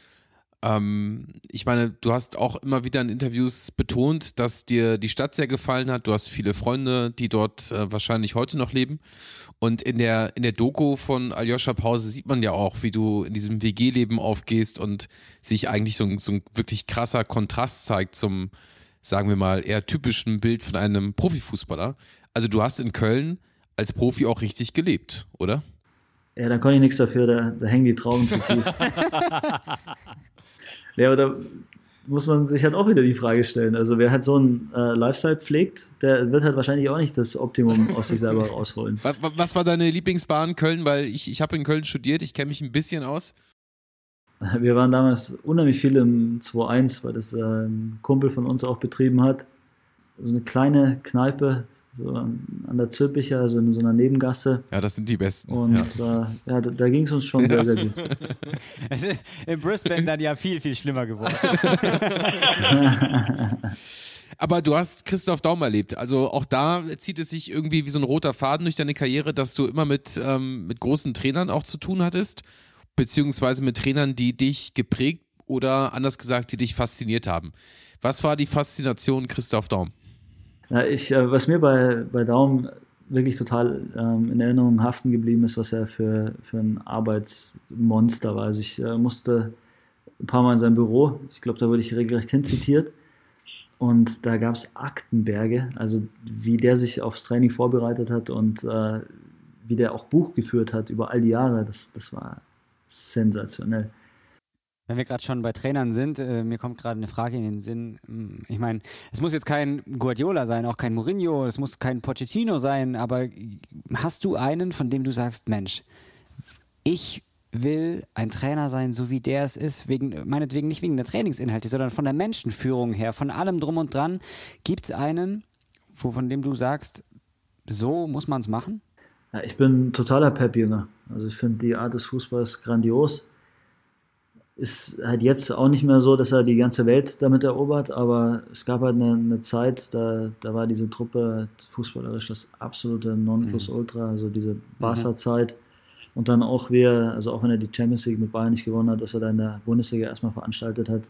Ich meine, du hast auch immer wieder in Interviews betont, dass dir die Stadt sehr gefallen hat. Du hast viele Freunde, die dort wahrscheinlich heute noch leben. Und in der Doku von Aljoscha Pause sieht man ja auch, wie du in diesem WG-Leben aufgehst und sich eigentlich so ein wirklich krasser Kontrast zeigt zum, sagen wir mal, eher typischen Bild von einem Profifußballer. Also du hast in Köln als Profi auch richtig gelebt, oder? Ja, da konnte ich nichts dafür, da hängen die Trauben zu tief. Ja, aber da muss man sich halt auch wieder die Frage stellen. Also wer halt so einen Lifestyle pflegt, der wird halt wahrscheinlich auch nicht das Optimum aus sich selber rausholen. Was war deine Lieblingsbahn Köln? Weil ich habe in Köln studiert, ich kenne mich ein bisschen aus. Wir waren damals unheimlich viel im 2-1, weil das ein Kumpel von uns auch betrieben hat. So eine kleine Kneipe, so an der Zülpicher, also in so einer Nebengasse. Ja, das sind die besten. Und da ging es uns schon sehr, sehr gut. Es ist in Brisbane dann ja viel, viel schlimmer geworden. Aber du hast Christoph Daum erlebt. Also auch da zieht es sich irgendwie wie so ein roter Faden durch deine Karriere, dass du immer mit großen Trainern auch zu tun hattest, beziehungsweise mit Trainern, die dich geprägt oder anders gesagt, die dich fasziniert haben. Was war die Faszination Christoph Daum? Ja, was mir bei Daum wirklich total in Erinnerung haften geblieben ist, was er für ein Arbeitsmonster war. Also ich musste ein paar Mal in sein Büro, ich glaube, da wurde ich regelrecht hinzitiert. Und da gab es Aktenberge, also wie der sich aufs Training vorbereitet hat und wie der auch Buch geführt hat über all die Jahre, das war sensationell. Wenn wir gerade schon bei Trainern sind, mir kommt gerade eine Frage in den Sinn. Ich meine, es muss jetzt kein Guardiola sein, auch kein Mourinho, es muss kein Pochettino sein, aber hast du einen, von dem du sagst, Mensch, ich will ein Trainer sein, so wie der es ist, meinetwegen nicht wegen der Trainingsinhalte, sondern von der Menschenführung her, von allem drum und dran. Gibt es einen, von dem du sagst, so muss man es machen? Ja, ich bin totaler Pep-Jünger. Also ich finde die Art des Fußballs grandios. Ist halt jetzt auch nicht mehr so, dass er die ganze Welt damit erobert, aber es gab halt eine Zeit, da war diese Truppe fußballerisch das absolute Nonplusultra, also diese Barca-Zeit. Und dann auch auch wenn er die Champions League mit Bayern nicht gewonnen hat, dass er da in der Bundesliga erstmal veranstaltet hat,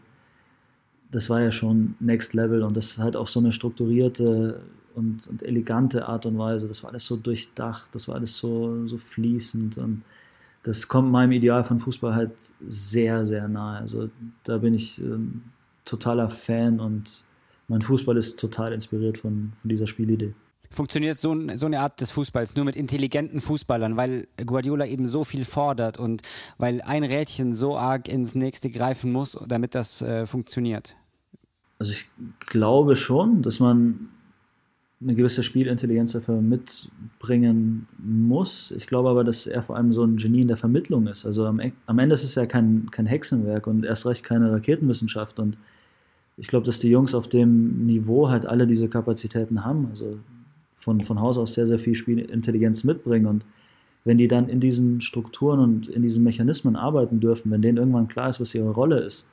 das war ja schon Next Level und das halt auch so eine strukturierte und elegante Art und Weise. Das war alles so durchdacht, das war alles so fließend und das kommt meinem Ideal von Fußball halt sehr, sehr nahe. Also da bin ich totaler Fan und mein Fußball ist total inspiriert von dieser Spielidee. Funktioniert so eine Art des Fußballs nur mit intelligenten Fußballern, weil Guardiola eben so viel fordert und weil ein Rädchen so arg ins nächste greifen muss, damit das funktioniert? Also ich glaube schon, dass man eine gewisse Spielintelligenz dafür mitbringen muss. Ich glaube aber, dass er vor allem so ein Genie in der Vermittlung ist. Also am Ende ist es ja kein Hexenwerk und erst recht keine Raketenwissenschaft. Und ich glaube, dass die Jungs auf dem Niveau halt alle diese Kapazitäten haben. Also von Haus aus sehr, sehr viel Spielintelligenz mitbringen. Und wenn die dann in diesen Strukturen und in diesen Mechanismen arbeiten dürfen, wenn denen irgendwann klar ist, was ihre Rolle ist,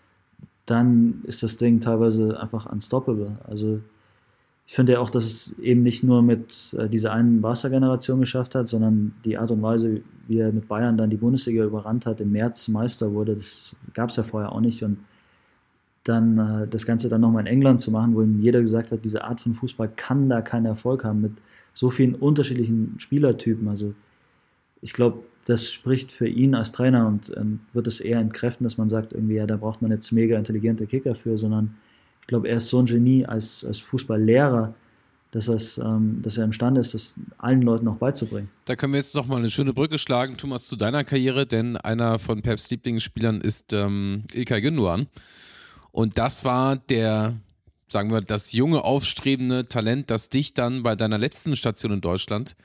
dann ist das Ding teilweise einfach unstoppable. Also ich finde ja auch, dass es eben nicht nur mit dieser einen Barca-Generation geschafft hat, sondern die Art und Weise, wie er mit Bayern dann die Bundesliga überrannt hat, im März Meister wurde, das gab es ja vorher auch nicht. Und dann das Ganze dann nochmal in England zu machen, wo ihm jeder gesagt hat, diese Art von Fußball kann da keinen Erfolg haben mit so vielen unterschiedlichen Spielertypen. Also ich glaube, das spricht für ihn als Trainer und wird es eher entkräften, dass man sagt, irgendwie, ja, da braucht man jetzt mega intelligente Kicker für, sondern ich glaube, er ist so ein Genie als Fußballlehrer, dass er imstande ist, das allen Leuten auch beizubringen. Da können wir jetzt noch mal eine schöne Brücke schlagen, Thomas, zu deiner Karriere, denn einer von Peps Lieblingsspielern ist İlkay Gündoğan. Und das war sagen wir, das junge, aufstrebende Talent, das dich dann bei deiner letzten Station in Deutschland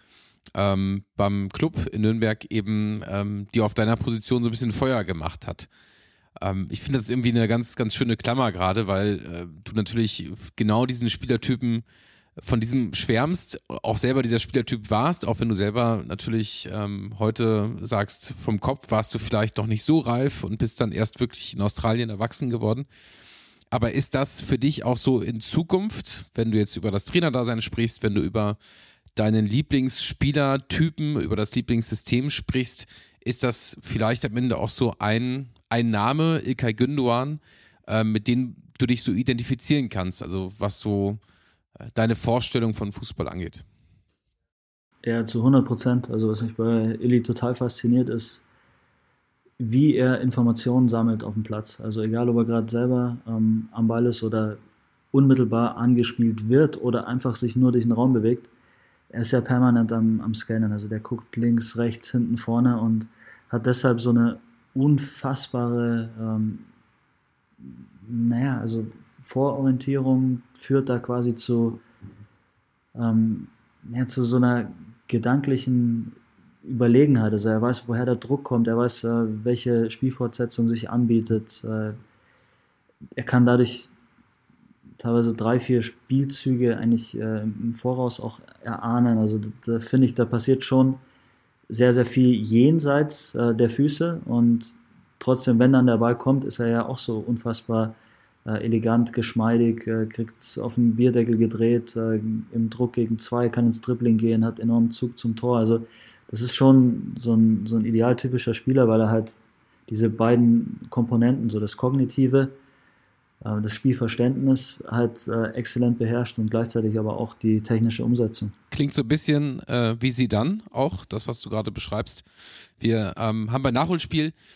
beim Club in Nürnberg eben die auf deiner Position so ein bisschen Feuer gemacht hat. Ich finde, das ist irgendwie eine ganz, ganz schöne Klammer gerade, weil du natürlich genau diesen Spielertypen von diesem schwärmst, auch selber dieser Spielertyp warst, auch wenn du selber natürlich heute sagst, vom Kopf warst du vielleicht noch nicht so reif und bist dann erst wirklich in Australien erwachsen geworden. Aber ist das für dich auch so in Zukunft, wenn du jetzt über das Trainerdasein sprichst, wenn du über deinen Lieblingsspielertypen, über das Lieblingssystem sprichst, ist das vielleicht am Ende auch so ein Name, İlkay Gündoğan, mit dem du dich so identifizieren kannst, also was so deine Vorstellung von Fußball angeht? Ja, zu 100%. Also was mich bei Illy total fasziniert ist, wie er Informationen sammelt auf dem Platz. Also egal, ob er gerade selber am Ball ist oder unmittelbar angespielt wird oder einfach sich nur durch den Raum bewegt. Er ist ja permanent am Scannen. Also der guckt links, rechts, hinten, vorne und hat deshalb so eine unfassbare also Vororientierung führt da quasi zu so einer gedanklichen Überlegenheit. Also er weiß, woher der Druck kommt, er weiß, welche Spielfortsetzung sich anbietet. Er kann dadurch teilweise 3-4 Spielzüge eigentlich im Voraus auch erahnen. Also da finde ich, da passiert schon sehr, sehr viel jenseits der Füße und trotzdem, wenn dann der Ball kommt, ist er ja auch so unfassbar elegant, geschmeidig, kriegt es auf den Bierdeckel gedreht, im Druck gegen 2, kann ins Dribbling gehen, hat enormen Zug zum Tor. Also das ist schon so ein idealtypischer Spieler, weil er halt diese beiden Komponenten, so das Kognitive, das Spielverständnis halt exzellent beherrscht und gleichzeitig aber auch die technische Umsetzung. Klingt so ein bisschen wie Zidane auch, das, was du gerade beschreibst. Wir haben bei Nachholspiel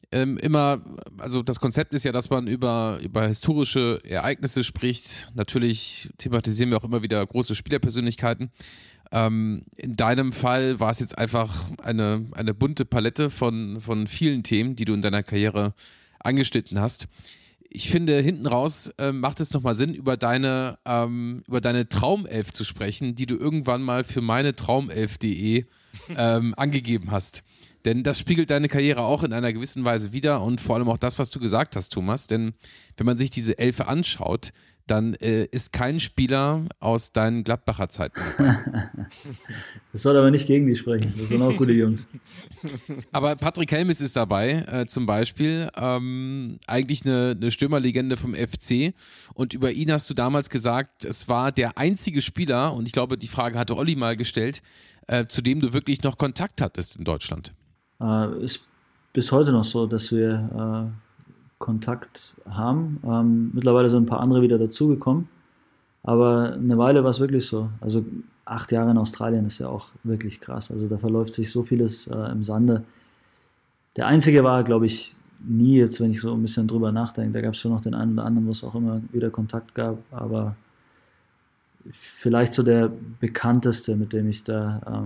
immer, also das Konzept ist ja, dass man über historische Ereignisse spricht. Natürlich thematisieren wir auch immer wieder große Spielerpersönlichkeiten. In deinem Fall war es jetzt einfach eine bunte Palette von vielen Themen, die du in deiner Karriere angeschnitten hast. Ich finde, hinten raus macht es nochmal Sinn, über deine Traumelf zu sprechen, die du irgendwann mal für meinetraumelf.de angegeben hast. Denn das spiegelt deine Karriere auch in einer gewissen Weise wider und vor allem auch das, was du gesagt hast, Thomas. Denn wenn man sich diese Elfe anschaut, dann ist kein Spieler aus deinen Gladbacher Zeiten dabei. Das soll aber nicht gegen die sprechen. Das sind auch gute Jungs. Aber Patrick Helmes ist dabei, zum Beispiel. Eigentlich eine Stürmerlegende vom FC. Und über ihn hast du damals gesagt, es war der einzige Spieler, und ich glaube, die Frage hatte Olli mal gestellt, zu dem du wirklich noch Kontakt hattest in Deutschland. Ist bis heute noch so, dass wir Kontakt haben. Mittlerweile sind ein paar andere wieder dazugekommen. Aber eine Weile war es wirklich so. Also 8 Jahre in Australien ist ja auch wirklich krass. Also da verläuft sich so vieles im Sande. Der einzige war, glaube ich, nie, jetzt wenn ich so ein bisschen drüber nachdenke, da gab es schon noch den einen oder anderen, wo es auch immer wieder Kontakt gab. Aber vielleicht so der bekannteste, mit dem ich da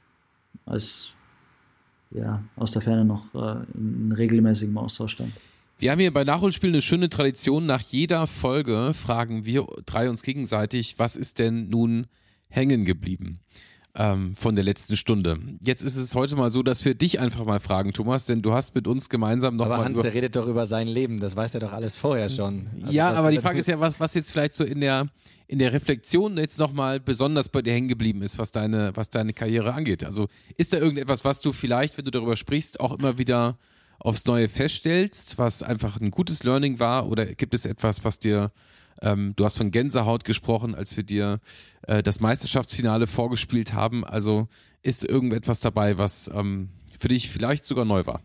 aus der Ferne noch in regelmäßigem Austausch stand. Wir haben hier bei Nachholspielen eine schöne Tradition. Nach jeder Folge fragen wir 3 uns gegenseitig, was ist denn nun hängen geblieben von der letzten Stunde. Jetzt ist es heute mal so, dass wir dich einfach mal fragen, Thomas, denn du hast mit uns gemeinsam noch aber mal Hans, der redet doch über sein Leben, das weiß er doch alles vorher schon. Also ja, aber die Frage ist ja, was jetzt vielleicht so in der Reflexion jetzt nochmal besonders bei dir hängen geblieben ist, was deine Karriere angeht. Also ist da irgendetwas, was du vielleicht, wenn du darüber sprichst, auch immer wieder aufs Neue feststellst, was einfach ein gutes Learning war, oder gibt es etwas, was dir, du hast von Gänsehaut gesprochen, als wir dir das Meisterschaftsfinale vorgespielt haben, also ist irgendetwas dabei, was für dich vielleicht sogar neu war?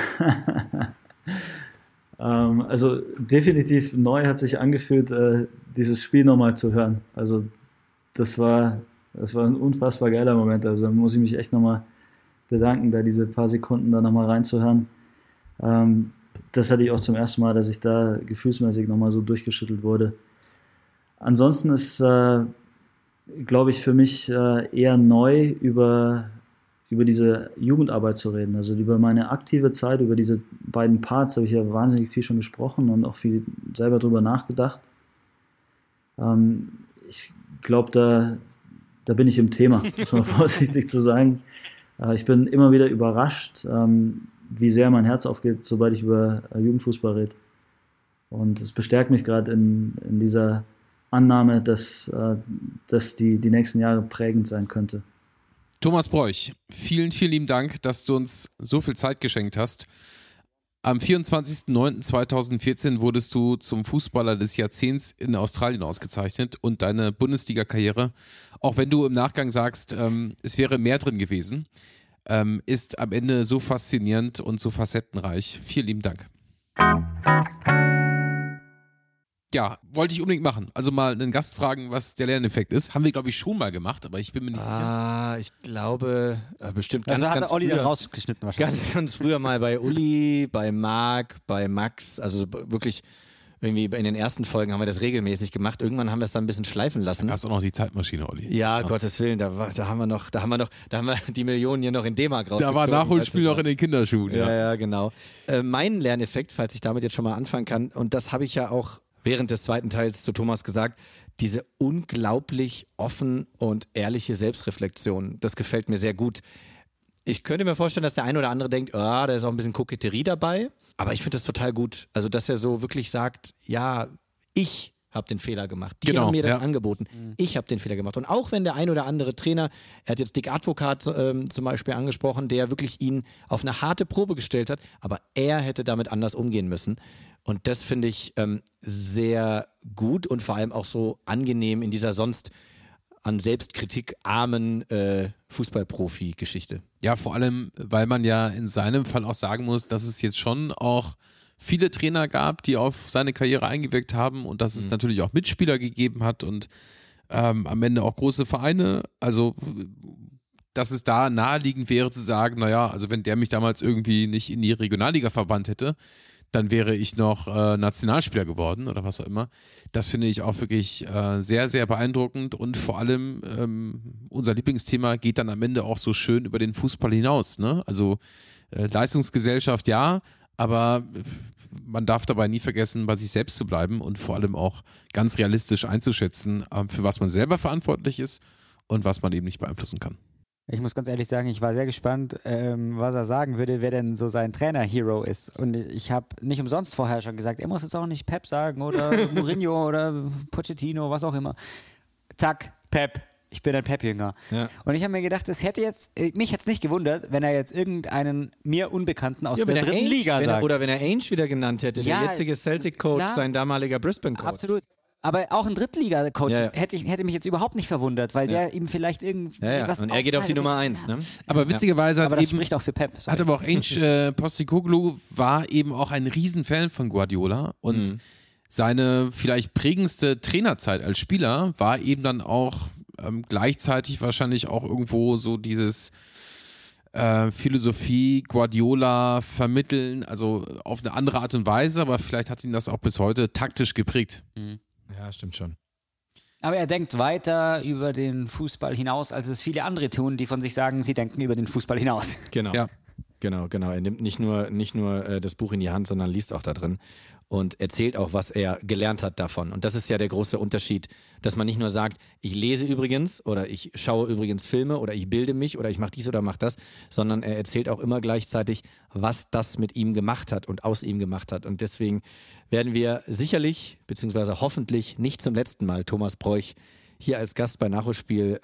Also definitiv neu hat sich angefühlt, dieses Spiel nochmal zu hören. Also das war ein unfassbar geiler Moment, also da muss ich mich echt nochmal bedanken, da diese paar Sekunden da nochmal reinzuhören. Das hatte ich auch zum ersten Mal, dass ich da gefühlsmäßig nochmal so durchgeschüttelt wurde. Ansonsten ist, glaube ich, für mich eher neu, über diese Jugendarbeit zu reden. Also über meine aktive Zeit, über diese beiden Parts habe ich ja wahnsinnig viel schon gesprochen und auch viel selber drüber nachgedacht. Ich glaube, da bin ich im Thema, muss man vorsichtig zu sagen. Ich bin immer wieder überrascht, wie sehr mein Herz aufgeht, sobald ich über Jugendfußball rede. Und es bestärkt mich gerade in dieser Annahme, dass die nächsten Jahre prägend sein könnte. Thomas Broich, vielen, vielen lieben Dank, dass du uns so viel Zeit geschenkt hast. Am 24.09.2014 wurdest du zum Fußballer des Jahrzehnts in Australien ausgezeichnet und deine Bundesliga-Karriere, auch wenn du im Nachgang sagst, es wäre mehr drin gewesen, ist am Ende so faszinierend und so facettenreich. Vielen lieben Dank. Ja, wollte ich unbedingt machen. Also mal einen Gast fragen, was der Lerneffekt ist. Haben wir, glaube ich, schon mal gemacht, aber ich bin mir nicht sicher. Ich glaube, bestimmt ganz, also hat ganz der Olli früher, dann rausgeschnitten wahrscheinlich. ganz, ganz früher mal bei Uli, bei Marc, bei Max, also wirklich irgendwie in den ersten Folgen haben wir das regelmäßig gemacht. Irgendwann haben wir es dann ein bisschen schleifen lassen. Da gab es auch noch die Zeitmaschine, Olli. Ja, Gottes Willen, da haben wir die Millionen hier noch in D-Mark rausgezogen. Da war Nachholspiel noch in den Kinderschuhen. Ja, genau. Mein Lerneffekt, falls ich damit jetzt schon mal anfangen kann, und das habe ich ja auch während des zweiten Teils zu Thomas gesagt, diese unglaublich offen und ehrliche Selbstreflexion, das gefällt mir sehr gut. Ich könnte mir vorstellen, dass der ein oder andere denkt, da ist auch ein bisschen Koketterie dabei, aber ich finde das total gut. Also, dass er so wirklich sagt, ja, ich habe den Fehler gemacht. Die haben mir das angeboten. Ich habe den Fehler gemacht. Und auch wenn der ein oder andere Trainer, er hat jetzt Dick Advokat zum Beispiel angesprochen, der wirklich ihn auf eine harte Probe gestellt hat, aber er hätte damit anders umgehen müssen. Und das finde ich sehr gut und vor allem auch so angenehm in dieser sonst an Selbstkritik armen Fußballprofi-Geschichte. Ja, vor allem, weil man ja in seinem Fall auch sagen muss, dass es jetzt schon auch viele Trainer gab, die auf seine Karriere eingewirkt haben und dass es natürlich auch Mitspieler gegeben hat und am Ende auch große Vereine. Also dass es da naheliegend wäre zu sagen, naja, also wenn der mich damals irgendwie nicht in die Regionalliga verbannt hätte, dann wäre ich noch Nationalspieler geworden oder was auch immer. Das finde ich auch wirklich sehr, sehr beeindruckend und vor allem unser Lieblingsthema geht dann am Ende auch so schön über den Fußball hinaus. Ne? Also Leistungsgesellschaft ja, aber man darf dabei nie vergessen, bei sich selbst zu bleiben und vor allem auch ganz realistisch einzuschätzen, für was man selber verantwortlich ist und was man eben nicht beeinflussen kann. Ich muss ganz ehrlich sagen, ich war sehr gespannt, was er sagen würde, wer denn so sein Trainer-Hero ist. Und ich habe nicht umsonst vorher schon gesagt, er muss jetzt auch nicht Pep sagen oder Mourinho oder Pochettino, was auch immer. Zack, Pep. Ich bin ein Pep-Jünger. Ja. Und ich habe mir gedacht, mich hätte es nicht gewundert, wenn er jetzt irgendeinen mir Unbekannten aus der dritten Liga sagt. Oder wenn er Ainge wieder genannt hätte, der jetzige Celtic-Coach, sein damaliger Brisbane-Coach. Absolut. Aber auch ein Drittliga-Coach hätte mich jetzt überhaupt nicht verwundert, weil der ihm vielleicht irgendwas... Und er geht auf die Nummer 1. Ne? Aber witzigerweise hat aber das spricht auch für Pep. Hat aber auch Ainge Postecoglou war eben auch ein Riesenfan von Guardiola und seine vielleicht prägendste Trainerzeit als Spieler war eben dann auch gleichzeitig wahrscheinlich auch irgendwo so dieses Philosophie Guardiola vermitteln, also auf eine andere Art und Weise, aber vielleicht hat ihn das auch bis heute taktisch geprägt. Ja, stimmt schon. Aber er denkt weiter über den Fußball hinaus, als es viele andere tun, die von sich sagen, sie denken über den Fußball hinaus. Genau. Ja. Genau. Er nimmt nicht nur das Buch in die Hand, sondern liest auch da drin und erzählt auch, was er gelernt hat davon. Und das ist ja der große Unterschied, dass man nicht nur sagt, ich lese übrigens oder ich schaue übrigens Filme oder ich bilde mich oder ich mache dies oder mache das, sondern er erzählt auch immer gleichzeitig, was das mit ihm gemacht hat und aus ihm gemacht hat. Und deswegen werden wir sicherlich, beziehungsweise hoffentlich nicht zum letzten Mal Thomas Broich hier als Gast bei Nachholspiel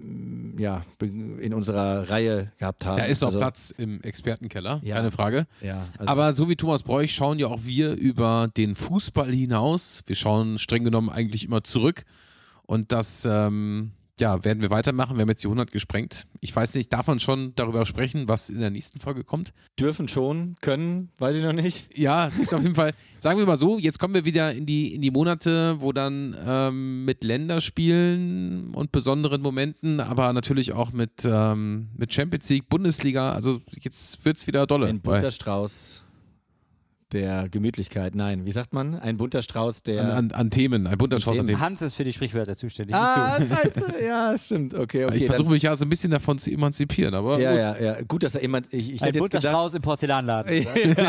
in unserer Reihe gehabt haben. Da ist noch Platz im Expertenkeller, keine Frage. Ja, aber so wie Thomas Broich schauen ja auch wir über den Fußball hinaus. Wir schauen streng genommen eigentlich immer zurück und das werden wir weitermachen. Wir haben jetzt die 100 gesprengt. Ich weiß nicht, darf man schon darüber sprechen, was in der nächsten Folge kommt? Dürfen schon, können, weiß ich noch nicht. Ja, es gibt auf jeden Fall, sagen wir mal so, jetzt kommen wir wieder in die Monate, wo dann mit Länderspielen und besonderen Momenten, aber natürlich auch mit Champions League, Bundesliga, also jetzt wird es wieder dolle. Ein bunter Strauß der Gemütlichkeit, nein, wie sagt man? Ein bunter Strauß der... An Themen, ein bunter Strauß an Themen. Hans ist für die Sprichwörter zuständig. Scheiße, ja, stimmt, okay. Ich versuche mich ja so ein bisschen davon zu emanzipieren, aber gut. Ja, gut, dass er immer... Ein bunter Strauß im Porzellanladen.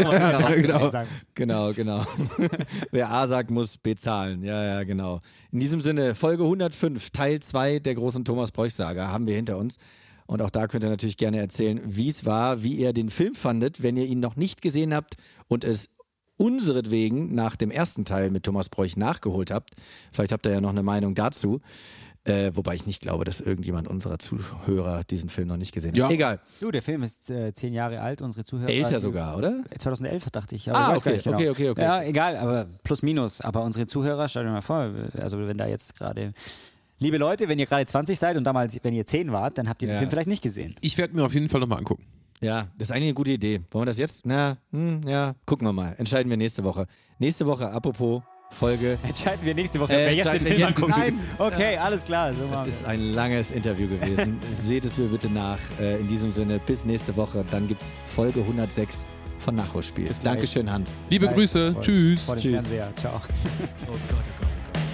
Genau. Wer A sagt, muss B zahlen. Ja, genau. In diesem Sinne, Folge 105, Teil 2 der großen Thomas Broich-Saga haben wir hinter uns. Und auch da könnt ihr natürlich gerne erzählen, wie es war, wie ihr den Film fandet, wenn ihr ihn noch nicht gesehen habt und es unseretwegen nach dem ersten Teil mit Thomas Broich nachgeholt habt. Vielleicht habt ihr ja noch eine Meinung dazu. Wobei ich nicht glaube, dass irgendjemand unserer Zuhörer diesen Film noch nicht gesehen hat. Ja. Egal. Du, der Film ist 10 Jahre alt, unsere Zuhörer... Älter sogar, oder? 2011 dachte ich. Aber ich weiß gar nicht genau. Okay. Ja, egal, aber plus minus. Aber unsere Zuhörer, stellt euch mal vor, also wenn da jetzt gerade... Liebe Leute, wenn ihr gerade 20 seid und damals, wenn ihr 10 wart, dann habt ihr den Film vielleicht nicht gesehen. Ich werde mir auf jeden Fall nochmal angucken. Ja, das ist eigentlich eine gute Idee. Wollen wir das jetzt? Gucken wir mal. Entscheiden wir nächste Woche. Nächste Woche, apropos Folge. Entscheiden wir nächste Woche, wer jetzt den Film anguckt. Nein. Okay, alles klar. So das ist ein langes Interview gewesen. Seht es mir bitte nach. In diesem Sinne, bis nächste Woche. Dann gibt es Folge 106 von Nachholspiel. Dankeschön, Hans. Liebe Grüße. Tschüss. Vor dem Fernseher. Ciao. Oh Gott.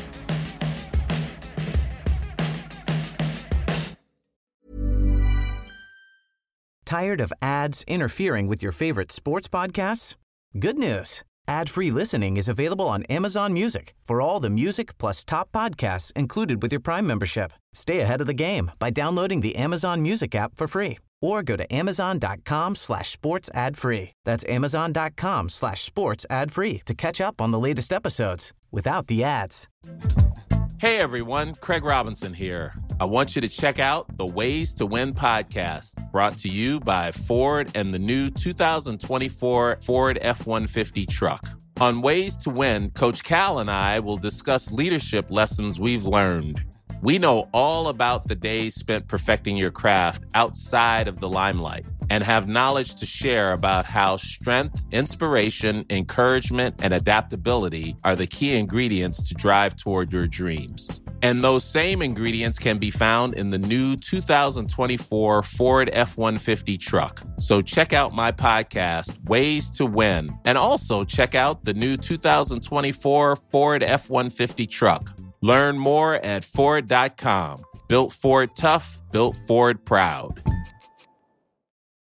Tired of ads interfering with your favorite sports podcasts? Good news. Ad-free listening is available on Amazon Music for all the music plus top podcasts included with your Prime membership. Stay ahead of the game by downloading the Amazon Music app for free or go to amazon.com/sports ad free. That's amazon.com/sports ad free to catch up on the latest episodes without the ads. Hey everyone, Craig Robinson here. I want you to check out the Ways to Win podcast, brought to you by Ford and the new 2024 Ford F-150 truck. On Ways to Win, Coach Cal and I will discuss leadership lessons we've learned. We know all about the days spent perfecting your craft outside of the limelight and have knowledge to share about how strength, inspiration, encouragement, and adaptability are the key ingredients to drive toward your dreams. And those same ingredients can be found in the new 2024 Ford F-150 truck. So check out my podcast, Ways to Win, and also check out the new 2024 Ford F-150 truck. Learn more at Ford.com. Built Ford tough, built Ford proud.